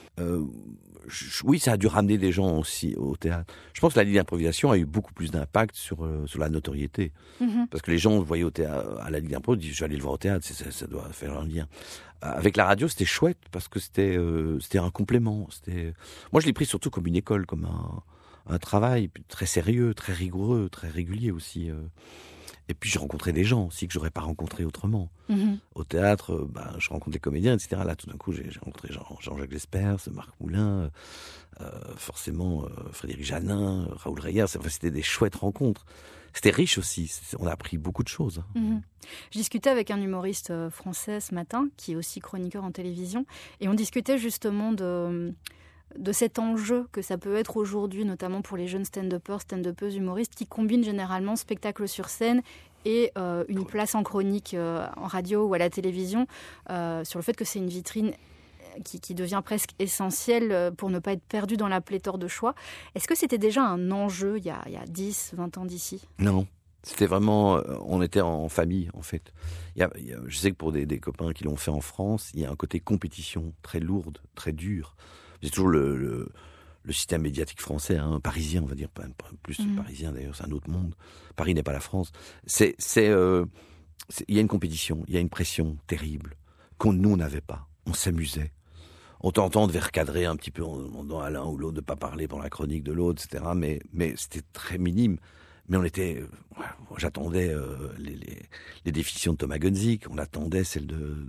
Oui, ça a dû ramener des gens aussi au théâtre. Je pense que la Ligue d'improvisation a eu beaucoup plus d'impact sur la notoriété. Parce que les gens voyaient au théâtre, à la Ligue d'impro, disent je vais aller le voir au théâtre, ça doit faire un lien. Avec la radio, c'était chouette parce que c'était un complément. Moi, je l'ai pris surtout comme une école, comme un travail très sérieux, très rigoureux, très régulier aussi. Et puis j'ai rencontré des gens aussi que j'aurais pas rencontrés autrement. Au théâtre, je rencontre des comédiens, etc. Là, tout d'un coup, j'ai rencontré Jean-Jacques Lespers, Marc Moulin, forcément Frédéric Janin, Raoul Reyers. C'était des chouettes rencontres. C'était riche aussi. On a appris beaucoup de choses. Je discutais avec un humoriste français ce matin, qui est aussi chroniqueur en télévision, et on discutait justement de cet enjeu que ça peut être aujourd'hui, notamment pour les jeunes stand-uppers, humoristes, qui combinent généralement spectacle sur scène et une place en chronique en radio ou à la télévision, sur le fait que c'est une vitrine qui devient presque essentielle pour ne pas être perdu dans la pléthore de choix. Est-ce que c'était déjà un enjeu il y a 10, 20 ans d'ici? Non. C'était vraiment, on était en famille en fait. Je sais que pour des copains qui l'ont fait en France, il y a un côté compétition très lourde, très dur. C'est toujours le système médiatique français, hein, parisien, on va dire, pas plus parisien d'ailleurs, c'est un autre monde. Paris n'est pas la France. Il y a une compétition, il y a une pression terrible nous on n'avait pas. On s'amusait. On devait recadrer un petit peu en demandant à l'un ou l'autre de pas parler pendant la chronique de l'autre, etc. Mais c'était très minime. Mais on était, j'attendais les définitions de Thomas Gunzig, on attendait celles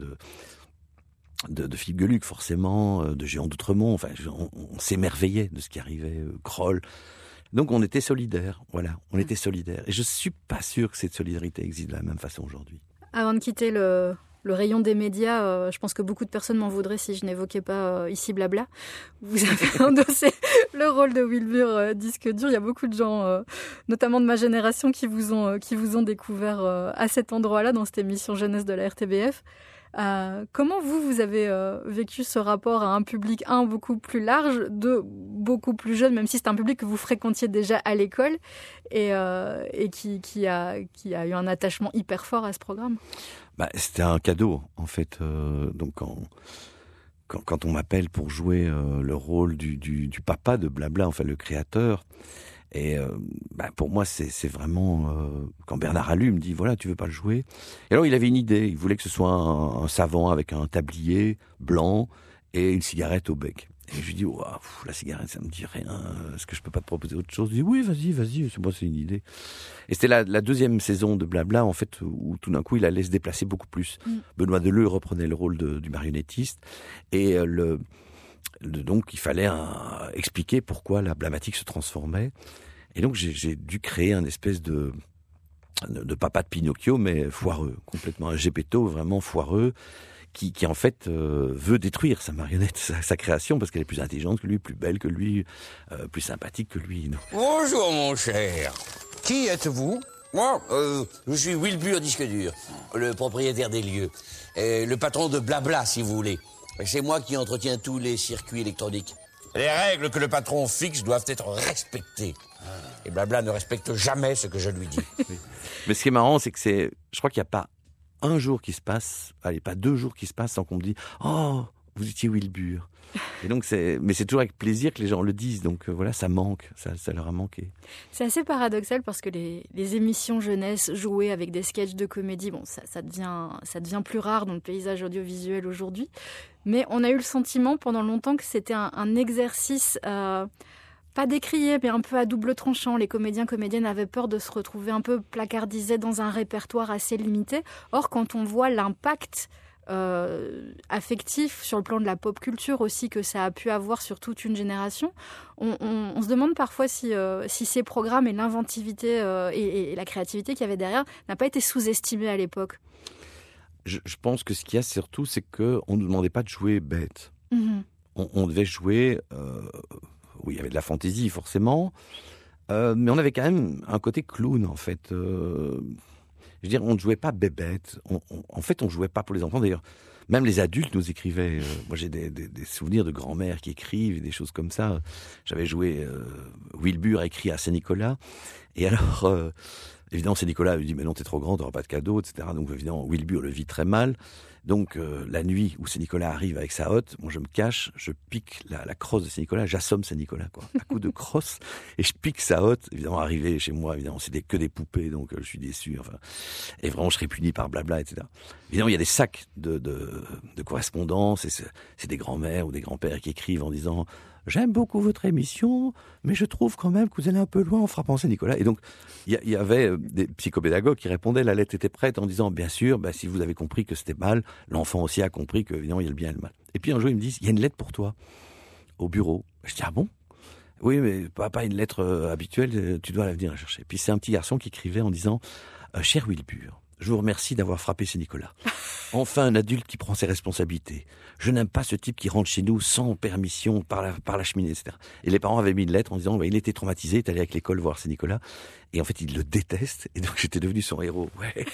de Philippe Geluck, forcément, de Jean d'Outremont. Enfin, on s'émerveillait de ce qui arrivait, Kroll. Donc on était solidaires, voilà, on était solidaires. Et je suis pas sûr que cette solidarité existe de la même façon aujourd'hui. Avant de quitter le rayon des médias, je pense que beaucoup de personnes m'en voudraient si je n'évoquais pas ici Blabla. Vous avez endossé le rôle de Wilbur disque dur. Il y a beaucoup de gens, notamment de ma génération, qui vous ont découvert à cet endroit-là, dans cette émission jeunesse de la RTBF. Comment vous avez vécu ce rapport à un public, beaucoup plus large, beaucoup plus jeune, même si c'est un public que vous fréquentiez déjà à l'école et qui a eu un attachement hyper fort à ce programme? C'était un cadeau, en fait. Donc quand on m'appelle pour jouer le rôle du papa de Blabla, enfin le créateur, et pour moi c'est vraiment quand Bernard Alu me dit voilà, tu veux pas le jouer. Et alors il avait une idée, il voulait que ce soit un savant avec un tablier blanc et une cigarette au bec. Et je lui dis la cigarette ça me dit rien, est-ce que je peux pas te proposer autre chose? Il dit oui, vas-y, c'est une idée. Et c'était la deuxième saison de Blabla en fait, où tout d'un coup il allait se déplacer beaucoup plus. Benoît Deleu reprenait le rôle du marionnettiste et donc il fallait expliquer pourquoi la blabmatique se transformait. Et donc j'ai dû créer un espèce de papa de Pinocchio, mais foireux, complètement un Gepetto vraiment foireux, qui en fait veut détruire sa marionnette, sa création, parce qu'elle est plus intelligente que lui, plus belle que lui, plus sympathique que lui. Non. Bonjour mon cher. Qui êtes-vous? Moi, je suis Wilbur Disque Dur, le propriétaire des lieux, le patron de Blabla si vous voulez. C'est moi qui entretiens tous les circuits électroniques. Les règles que le patron fixe doivent être respectées. Et Blabla ne respecte jamais ce que je lui dis. Mais ce qui est marrant, c'est que je crois qu'il n'y a pas un jour qui se passe, pas 2 jours qui se passent sans qu'on me dise « Oh, vous étiez Wilbur ». Et donc mais c'est toujours avec plaisir que les gens le disent. Donc voilà, ça manque, ça leur a manqué. C'est assez paradoxal parce que les émissions jeunesse jouées avec des sketchs de comédie, bon, ça devient plus rare dans le paysage audiovisuel aujourd'hui. Mais on a eu le sentiment pendant longtemps que c'était un exercice pas décrié, mais un peu à double tranchant. Les comédiennes avaient peur de se retrouver un peu placardisés dans un répertoire assez limité. Or, quand on voit l'impact affectif sur le plan de la pop culture aussi que ça a pu avoir sur toute une génération, on se demande parfois si ces programmes et l'inventivité et la créativité qu'il y avait derrière n'a pas été sous-estimés à l'époque. Je pense que ce qu'il y a surtout, c'est qu'on ne nous demandait pas de jouer bête. On devait jouer... oui, il y avait de la fantaisie, forcément. Mais on avait quand même un côté clown, en fait. Je veux dire, on ne jouait pas bébête. En fait, on ne jouait pas pour les enfants. D'ailleurs, même les adultes nous écrivaient. Moi, j'ai des souvenirs de grand-mères qui écrivent, et des choses comme ça. J'avais joué Wilbur écrit à Saint-Nicolas. Et alors, évidemment, Saint-Nicolas lui dit « Mais non, t'es trop grand, t'auras pas de cadeau, etc. » Donc, évidemment, Wilbur le vit très mal. Donc, la nuit où Saint-Nicolas arrive avec sa hotte, moi, je me cache, je pique la crosse de Saint-Nicolas, j'assomme Saint-Nicolas, quoi, à coup de crosse, et je pique sa hotte. Évidemment, arrivé chez moi, évidemment, c'était que des poupées, donc je suis déçu, enfin. Et vraiment, je serais puni par blabla, etc. Évidemment, il y a des sacs de correspondance, et c'est des grands-mères ou des grands-pères qui écrivent en disant « J'aime beaucoup votre émission, mais je trouve quand même que vous allez un peu loin en frappant Saint-Nicolas. » Et donc, il y avait des psychopédagogues qui répondaient, la lettre était prête en disant « Bien sûr, si vous avez compris que c'était mal, l'enfant aussi a compris qu'évidemment, il y a le bien et le mal. » Et puis un jour, ils me disent « Il y a une lettre pour toi, au bureau. » Je dis « Ah bon ? » « Oui, mais pas une lettre habituelle, tu dois la venir la chercher. » Puis c'est un petit garçon qui écrivait en disant « Cher Wilbur, je vous remercie d'avoir frappé Saint-Nicolas. Enfin, un adulte qui prend ses responsabilités. Je n'aime pas ce type qui rentre chez nous sans permission par la cheminée, etc. » Et les parents avaient mis une lettre en disant il était traumatisé, il est allé avec l'école voir Saint-Nicolas. Et en fait, il le déteste. Et donc, j'étais devenu son héros. Ouais.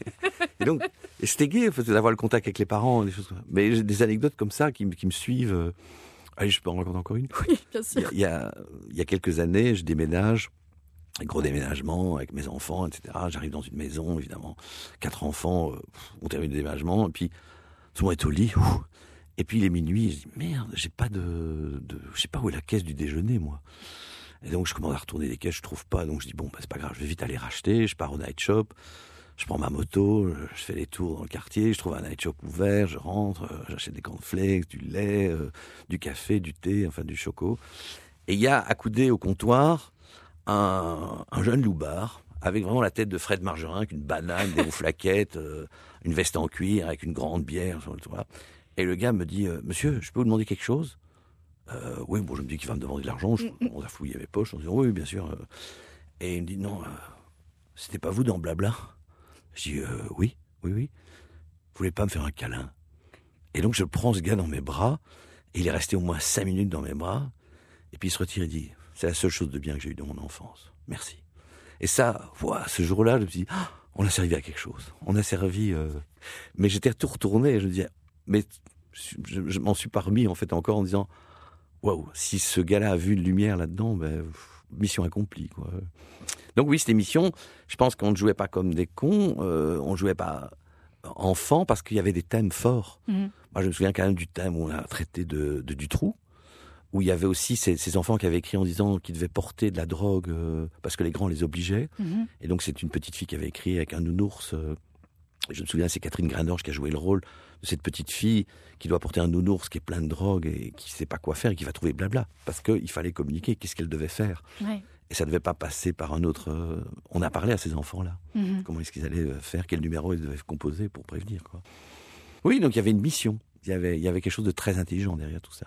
Et donc, c'était gai d'avoir le contact avec les parents, des choses comme ça. Mais j'ai des anecdotes comme ça qui me suivent. Allez, je peux en raconter encore une ? Oui, bien sûr. Il y a quelques années, je déménage. Gros déménagement avec mes enfants, etc. J'arrive dans une maison, évidemment. 4 enfants, on termine le déménagement, et puis tout le monde est au lit. Et puis il est minuit, je dis merde, j'ai pas je sais pas où est la caisse du déjeuner, moi. Et donc je commence à retourner les caisses, je trouve pas. Donc je dis c'est pas grave, je vais vite aller racheter. Je pars au night shop, je prends ma moto, je fais les tours dans le quartier, je trouve un night shop ouvert, je rentre, j'achète des cornflakes, du lait, du café, du thé, enfin du choco. Et il y a accoudé au comptoir un jeune loupard, avec vraiment la tête de Fred Margerin, avec une banane, des flaquettes, une veste en cuir, avec une grande bière. Et le gars me dit « Monsieur, je peux vous demander quelque chose ?» Oui, bon, je me dis qu'il va me demander de l'argent. On a fouillé mes poches, en disant « Oui, bien sûr. » Et il me dit « Non, c'était pas vous dans Blabla ?» Je dis « Oui. Vous voulez pas me faire un câlin ?» Et donc je prends ce gars dans mes bras, et il est resté au moins 5 minutes dans mes bras, et puis il se retire et dit « C'est la seule chose de bien que j'ai eue dans mon enfance. Merci. » Et ça, ce jour-là, je me suis dit, on a servi à quelque chose. On a servi... Mais j'étais tout retourné et je me disais, mais je m'en suis pas remis en fait encore en disant, waouh, si ce gars-là a vu une lumière là-dedans, mission accomplie, quoi. Donc oui, cette émission, je pense qu'on ne jouait pas comme des cons, on ne jouait pas enfant parce qu'il y avait des thèmes forts. Moi, je me souviens quand même du thème où on a traité de Dutroux, où il y avait aussi ces enfants qui avaient écrit en disant qu'ils devaient porter de la drogue parce que les grands les obligeaient. Et donc c'est une petite fille qui avait écrit avec un nounours. Je me souviens, c'est Catherine Granorge qui a joué le rôle de cette petite fille qui doit porter un nounours qui est plein de drogue et qui ne sait pas quoi faire et qui va trouver blabla. Parce qu'il fallait communiquer, qu'est-ce qu'elle devait faire. Ouais. Et ça ne devait pas passer par un autre... On a parlé à ces enfants-là. Comment est-ce qu'ils allaient faire, quel numéro ils devaient composer pour prévenir, quoi. Oui, donc il y avait une mission. Il y avait quelque chose de très intelligent derrière tout ça.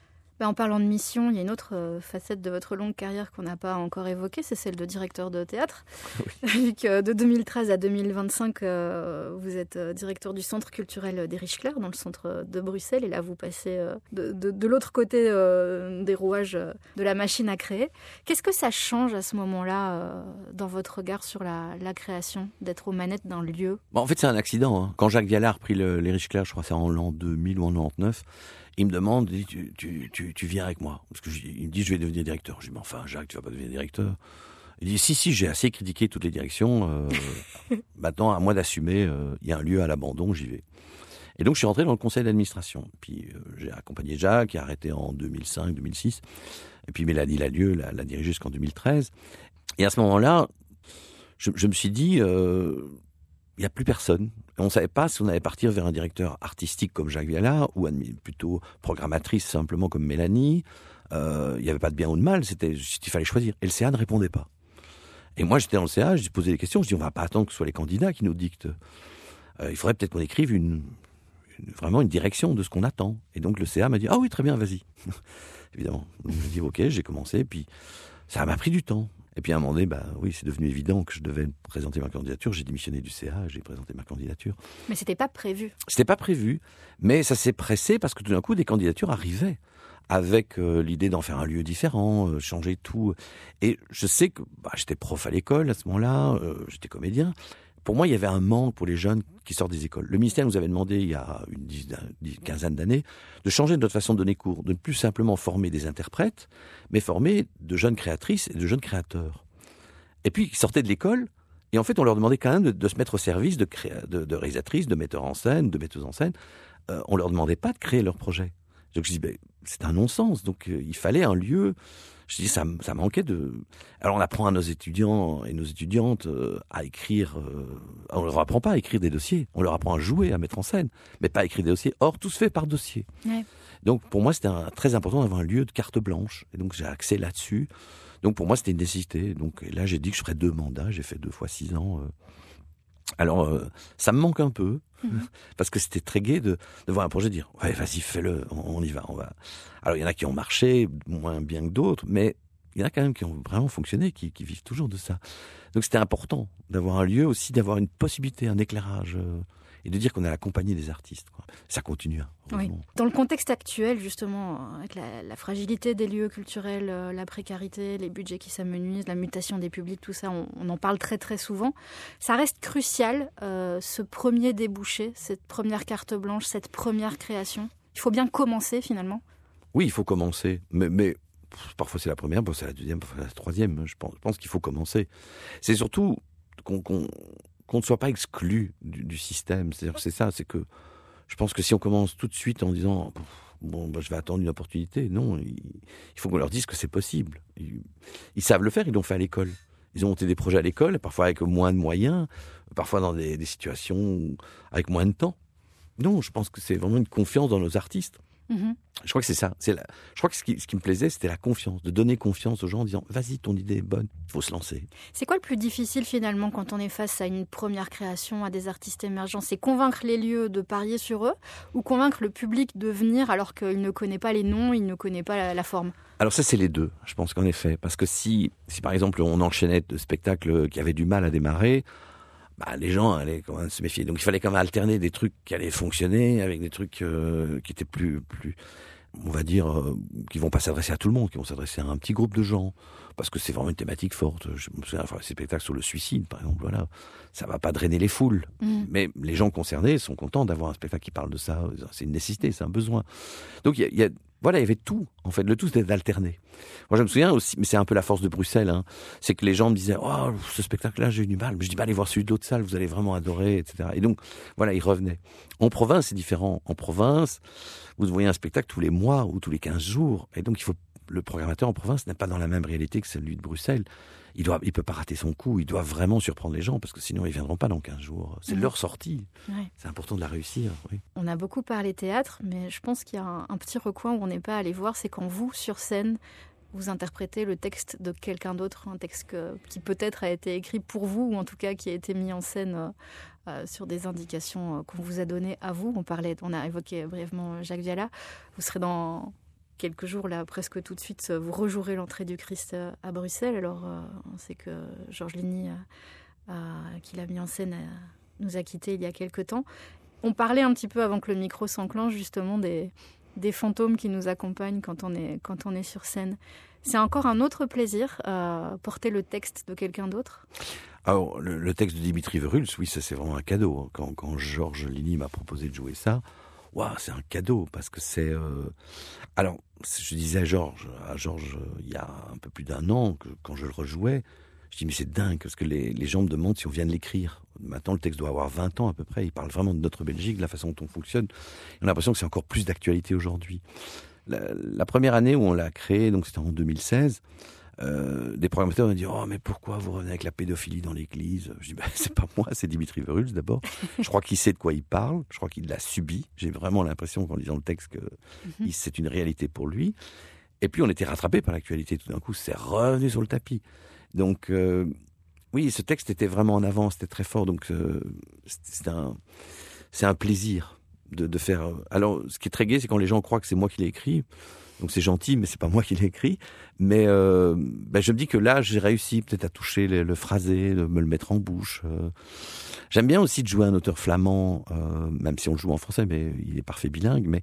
En parlant de mission, il y a une autre facette de votre longue carrière qu'on n'a pas encore évoquée, c'est celle de directeur de théâtre. Oui. Vu que de 2013 à 2025, vous êtes directeur du Centre culturel des Riches-Clairs, dans le centre de Bruxelles, et là vous passez de l'autre côté des rouages de la machine à créer. Qu'est-ce que ça change à ce moment-là dans votre regard sur la création, d'être aux manettes d'un lieu ? En fait, c'est un accident. Hein. Quand Jacques Vialard a pris les Riches-Clairs, je crois que c'est en l'an 2000 ou en 99, il me demande, il dit, tu viens avec moi. Parce qu'il me dit, je vais devenir directeur. Je dis, mais enfin, Jacques, tu vas pas devenir directeur. Il dit si, j'ai assez critiqué toutes les directions. Maintenant, à moi d'assumer. Il y a un lieu à l'abandon, j'y vais. Et donc, je suis rentré dans le conseil d'administration. Puis, j'ai accompagné Jacques, qui a arrêté en 2005-2006. Et puis, Mélanie Lalieu l'a dirigé jusqu'en 2013. Et à ce moment-là, je me suis dit, il n'y a plus personne. On ne savait pas si on allait partir vers un directeur artistique comme Jacques Viala ou plutôt programmatrice simplement comme Mélanie. Il n'y avait pas de bien ou de mal, il fallait choisir. Et le CA ne répondait pas. Et moi, j'étais dans le CA, je posais des questions, je dis on va pas attendre que ce soit les candidats qui nous dictent. Il faudrait peut-être qu'on écrive vraiment une direction de ce qu'on attend. Et donc le CA m'a dit ah oui, très bien, vas-y. Évidemment. Donc j'ai dit ok, j'ai commencé, puis ça m'a pris du temps. Et puis à un moment donné, oui, c'est devenu évident que je devais présenter ma candidature. J'ai démissionné du CA, j'ai présenté ma candidature. Mais c'était pas prévu. C'était pas prévu, mais ça s'est pressé parce que tout d'un coup, des candidatures arrivaient. Avec l'idée d'en faire un lieu différent, changer tout. Et je sais que j'étais prof à l'école à ce moment-là, j'étais comédien. Pour moi, il y avait un manque pour les jeunes qui sortent des écoles. Le ministère nous avait demandé, il y a une quinzaine d'années, de changer notre façon de donner cours, de ne plus simplement former des interprètes, mais former de jeunes créatrices et de jeunes créateurs. Et puis, ils sortaient de l'école, et en fait, on leur demandait quand même de se mettre au service de réalisatrices, de metteurs en scène, de metteuses en scène. On leur demandait pas de créer leur projet. Donc je dis, c'est un non-sens. Donc il fallait un lieu. Je dis, ça manquait de. Alors on apprend à nos étudiants et nos étudiantes à écrire. On leur apprend pas à écrire des dossiers. On leur apprend à jouer, à mettre en scène, mais pas à écrire des dossiers. Or tout se fait par dossier. Ouais. Donc pour moi c'était très important d'avoir un lieu de carte blanche. Et donc j'ai axé là-dessus. Donc pour moi c'était une nécessité. Donc et là j'ai dit que je ferais 2 mandats. J'ai fait 2 fois 6 ans. Alors, ça me manque un peu, parce que c'était très gai de voir un projet dire « Ouais, vas-y, fais-le, on y va, on va... » Alors, il y en a qui ont marché, moins bien que d'autres, mais il y en a quand même qui ont vraiment fonctionné, qui vivent toujours de ça. Donc, c'était important d'avoir un lieu aussi, d'avoir une possibilité, un éclairage, et de dire qu'on est à la compagnie des artistes, quoi. Ça continue, oui. Dans le contexte actuel, justement, avec la fragilité des lieux culturels, la précarité, les budgets qui s'amenuisent, la mutation des publics, tout ça, on en parle très très souvent. Ça reste crucial, ce premier débouché, cette première carte blanche, cette première création. Il faut bien commencer, finalement. Oui, il faut commencer, mais parfois c'est la première, parfois c'est la deuxième, parfois c'est la troisième. Je pense qu'il faut commencer. C'est surtout qu'on ne soit pas exclu du système. C'est-à-dire que c'est ça, c'est que je pense que si on commence tout de suite en disant je vais attendre une opportunité, non, il faut qu'on leur dise que c'est possible. Ils savent le faire, ils l'ont fait à l'école. Ils ont monté des projets à l'école, parfois avec moins de moyens, parfois dans des situations avec moins de temps. Non, je pense que c'est vraiment une confiance dans nos artistes. Mmh. Je crois que c'est ça. Je crois que ce qui me plaisait, c'était la confiance, de donner confiance aux gens en disant « Vas-y, ton idée est bonne, il faut se lancer ». C'est quoi le plus difficile finalement quand on est face à une première création, à des artistes émergents ? C'est convaincre les lieux de parier sur eux ou convaincre le public de venir alors qu'il ne connaît pas les noms, il ne connaît pas la forme ? Alors ça, c'est les deux, je pense qu'en effet. Parce que si par exemple on enchaînait de spectacles qui avaient du mal à démarrer, les gens allaient quand même se méfier. Donc il fallait quand même alterner des trucs qui allaient fonctionner avec des trucs qui étaient plus, on va dire, qui vont pas s'adresser à tout le monde, qui vont s'adresser à un petit groupe de gens. Parce que c'est vraiment une thématique forte. Je me souviens, ces spectacles sur le suicide, par exemple, voilà. Ça va pas drainer les foules. Mais les gens concernés sont contents d'avoir un spectacle qui parle de ça. C'est une nécessité, c'est un besoin. Donc il y avait tout, en fait. Le tout, c'était d'alterner. Moi, je me souviens aussi, mais c'est un peu la force de Bruxelles, hein, c'est que les gens me disaient « Oh, ce spectacle-là, j'ai eu du mal. » Je dis « Allez voir celui de l'autre salle, vous allez vraiment adorer, etc. » Et donc, voilà, ils revenaient. En province, c'est différent. En province, vous voyez un spectacle tous les mois ou tous les 15 jours. Et donc, le programmateur en province n'est pas dans la même réalité que celui de Bruxelles. Il peut pas rater son coup. Il doit vraiment surprendre les gens parce que sinon, ils viendront pas dans 15 jours. C'est leur sortie. Ouais. C'est important de la réussir. Oui. On a beaucoup parlé théâtre, mais je pense qu'il y a un petit recoin où on n'est pas allé voir. C'est quand vous, sur scène, vous interprétez le texte de quelqu'un d'autre, un texte qui peut-être a été écrit pour vous, ou en tout cas qui a été mis en scène sur des indications qu'on vous a données à vous. On a évoqué brièvement Jacques Viala. Vous serez dans quelques jours, là, presque tout de suite, vous rejouerez l'entrée du Christ à Bruxelles. Alors, on sait que Georges Ligny, qui l'a mis en scène, nous a quittés il y a quelques temps. On parlait un petit peu avant que le micro s'enclenche, justement, des fantômes qui nous accompagnent quand on est sur scène. C'est encore un autre plaisir, porter le texte de quelqu'un d'autre ? Alors, le texte de Dimitri Verhulst, oui, ça c'est vraiment un cadeau. Quand Georges Ligny m'a proposé de jouer ça, c'est un cadeau, parce que c'est... Alors, je disais à Georges, il y a un peu plus d'1 an, que quand je le rejouais, Je dis mais c'est dingue parce que les gens me demandent si on vient de l'écrire. Maintenant le texte doit avoir 20 ans à peu près, il parle vraiment de notre Belgique, de la façon dont on fonctionne. On a l'impression que c'est encore plus d'actualité aujourd'hui. La première année où on l'a créé, donc c'était en 2016, des programmateurs m'ont dit « Oh, mais pourquoi vous revenez avec la pédophilie dans l'église ?» Je dis « C'est pas moi, c'est Dimitri Verhulst d'abord. Je crois qu'il sait de quoi il parle, je crois qu'il l'a subi. J'ai vraiment l'impression qu'en lisant le texte que c'est une réalité pour lui. Et puis on était rattrapé par l'actualité tout d'un coup, c'est revenu sur le tapis. Donc oui, ce texte était vraiment en avant, c'était très fort. Donc c'est un plaisir de faire... Alors ce qui est très gai, c'est quand les gens croient que c'est moi qui l'ai écrit. Donc c'est gentil, mais c'est pas moi qui l'ai écrit. Mais je me dis que là, j'ai réussi peut-être à toucher le phrasé, de me le mettre en bouche. J'aime bien aussi de jouer un auteur flamand, même si on le joue en français, mais il est parfait bilingue. Mais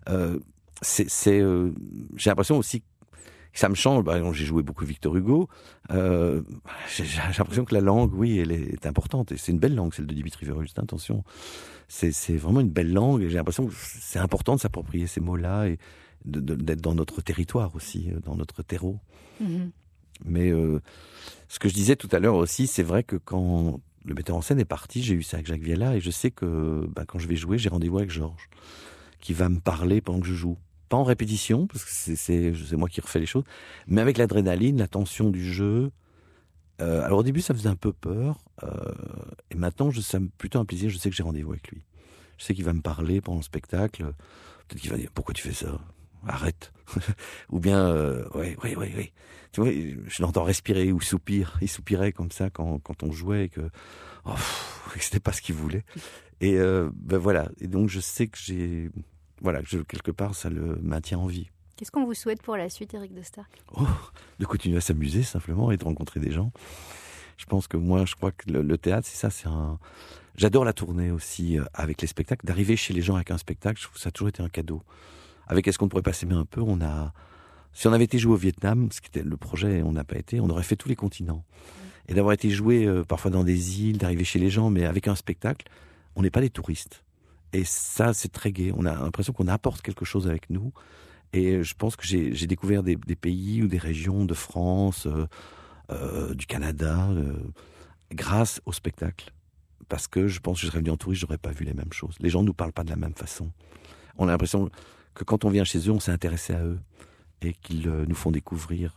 j'ai l'impression aussi que ça me change. Par exemple, j'ai joué beaucoup Victor Hugo. J'ai l'impression que la langue, oui, elle est importante. Et c'est une belle langue, celle de Dimitri Verhulst. Attention, c'est vraiment une belle langue. Et j'ai l'impression que c'est important de s'approprier ces mots-là et d'être dans notre territoire aussi, dans notre terreau. Mais ce que je disais tout à l'heure aussi, c'est vrai que quand le metteur en scène est parti, j'ai eu ça avec Jacques Viala, et je sais que quand je vais jouer, j'ai rendez-vous avec Georges, qui va me parler pendant que je joue. Pas en répétition, parce que c'est moi qui refais les choses, mais avec l'adrénaline, la tension du jeu. Alors au début, ça faisait un peu peur, et maintenant, ça me plutôt un plaisir, je sais que j'ai rendez-vous avec lui. Je sais qu'il va me parler pendant le spectacle, peut-être qu'il va dire « Pourquoi tu fais ça ? Arrête !» Ou bien « Oui. » Tu vois, je l'entends respirer ou soupir. Il soupirait comme ça quand on jouait et que c'était pas ce qu'il voulait. Et voilà. Et donc je sais que quelque part ça le maintient en vie. Qu'est-ce qu'on vous souhaite pour la suite, Éric de Starck ? De continuer à s'amuser simplement et de rencontrer des gens. Je pense que moi, je crois que le théâtre, c'est ça. J'adore la tournée aussi avec les spectacles. D'arriver chez les gens avec un spectacle, je trouve que ça a toujours été un cadeau. Avec Est-ce qu'on ne pourrait pas s'aimer un peu, si on avait été joué au Vietnam, ce qui était le projet, on n'a pas été, on aurait fait tous les continents. Et d'avoir été joué parfois dans des îles, d'arriver chez les gens, mais avec un spectacle, on n'est pas des touristes. Et ça, c'est très gai. On a l'impression qu'on apporte quelque chose avec nous. Et je pense que j'ai découvert des pays ou des régions de France, du Canada, grâce au spectacle. Parce que je pense que je serais venu en touriste, j'aurais pas vu les mêmes choses. Les gens ne nous parlent pas de la même façon. On a l'impression que quand on vient chez eux, on s'est intéressé à eux. Et qu'ils nous font découvrir.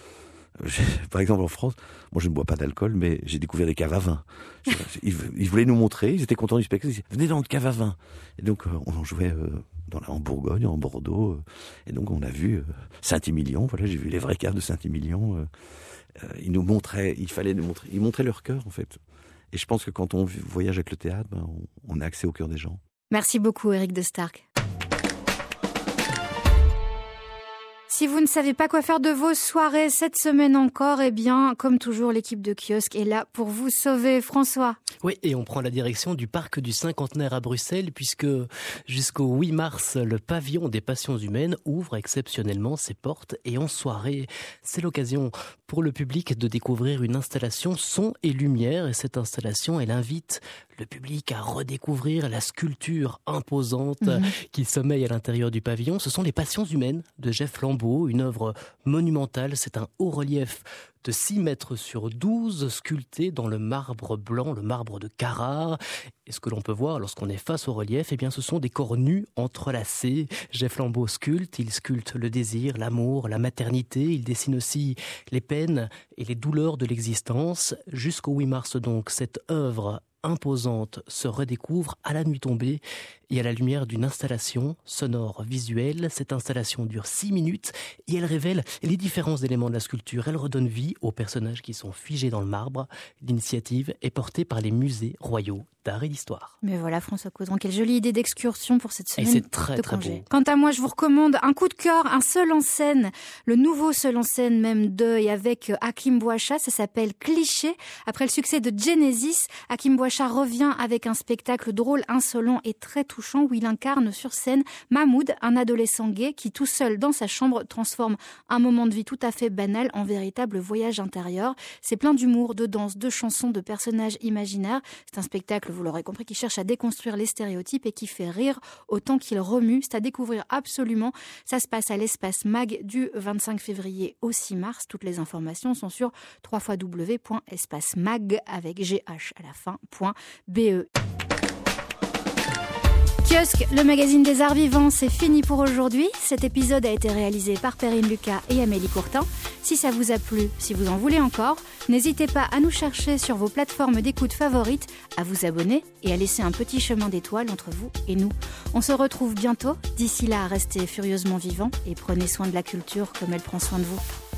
Par exemple, en France, moi je ne bois pas d'alcool, mais j'ai découvert des caves à vin. Ils voulaient nous montrer, ils étaient contents du spectacle, ils disaient « Venez dans le cave à vin ». Et donc on en jouait en Bourgogne, en Bordeaux. Et donc on a vu Saint-Émilion, voilà, j'ai vu les vraies caves de Saint-Émilion. Ils nous montraient, ils montraient leur cœur en fait. Et je pense que quand on voyage avec le théâtre, on a accès au cœur des gens. Merci beaucoup, Éric de Starck. Si vous ne savez pas quoi faire de vos soirées cette semaine encore, eh bien, comme toujours, l'équipe de Kiosque est là pour vous sauver. François. Oui, et on prend la direction du parc du Cinquantenaire à Bruxelles, puisque jusqu'au 8 mars, le pavillon des passions humaines ouvre exceptionnellement ses portes. Et en soirée, c'est l'occasion pour le public de découvrir une installation son et lumière. Et cette installation, elle invite le public à redécouvrir la sculpture imposante qui sommeille à l'intérieur du pavillon. Ce sont les Passions humaines de Jeff Lambeau, une œuvre monumentale. C'est un haut relief de 6 mètres sur 12 sculpté dans le marbre blanc, le marbre de Carrare. Et ce que l'on peut voir lorsqu'on est face au relief, eh bien, ce sont des corps nus entrelacés. Jeff Lambeau sculpte, il sculpte le désir, l'amour, la maternité. Il dessine aussi les peines et les douleurs de l'existence. Jusqu'au 8 mars donc, cette œuvre imposante se redécouvre à la nuit tombée et à la lumière d'une installation sonore visuelle. Cette installation dure 6 minutes et elle révèle les différents éléments de la sculpture. Elle redonne vie aux personnages qui sont figés dans le marbre. L'initiative est portée par les musées royaux d'art et d'histoire. Mais voilà, François Caudron, quelle jolie idée d'excursion pour cette semaine. Et c'est très, de très congé. beau. Quant à moi, je vous recommande un coup de cœur, un seul en scène, le nouveau seul en scène même et avec Hakim Bouacha, ça s'appelle Cliché. Après le succès de Genesis, Hakim Bouacha revient avec un spectacle drôle, insolent et très touchant. touchant où il incarne sur scène Mahmoud, un adolescent gay qui, tout seul dans sa chambre, transforme un moment de vie tout à fait banal en véritable voyage intérieur. C'est plein d'humour, de danse, de chansons, de personnages imaginaires. C'est un spectacle, vous l'aurez compris, qui cherche à déconstruire les stéréotypes et qui fait rire autant qu'il remue. C'est à découvrir absolument. Ça se passe à l'Espace Mag du 25 février au 6 mars. Toutes les informations sont sur www.espacemag avec GH à la fin.be. Kiosque, le magazine des arts vivants, c'est fini pour aujourd'hui. Cet épisode a été réalisé par Perrine Lucas et Amélie Courtin. Si ça vous a plu, si vous en voulez encore, n'hésitez pas à nous chercher sur vos plateformes d'écoute favorites, à vous abonner et à laisser un petit chemin d'étoiles entre vous et nous. On se retrouve bientôt. D'ici là, restez furieusement vivants et prenez soin de la culture comme elle prend soin de vous.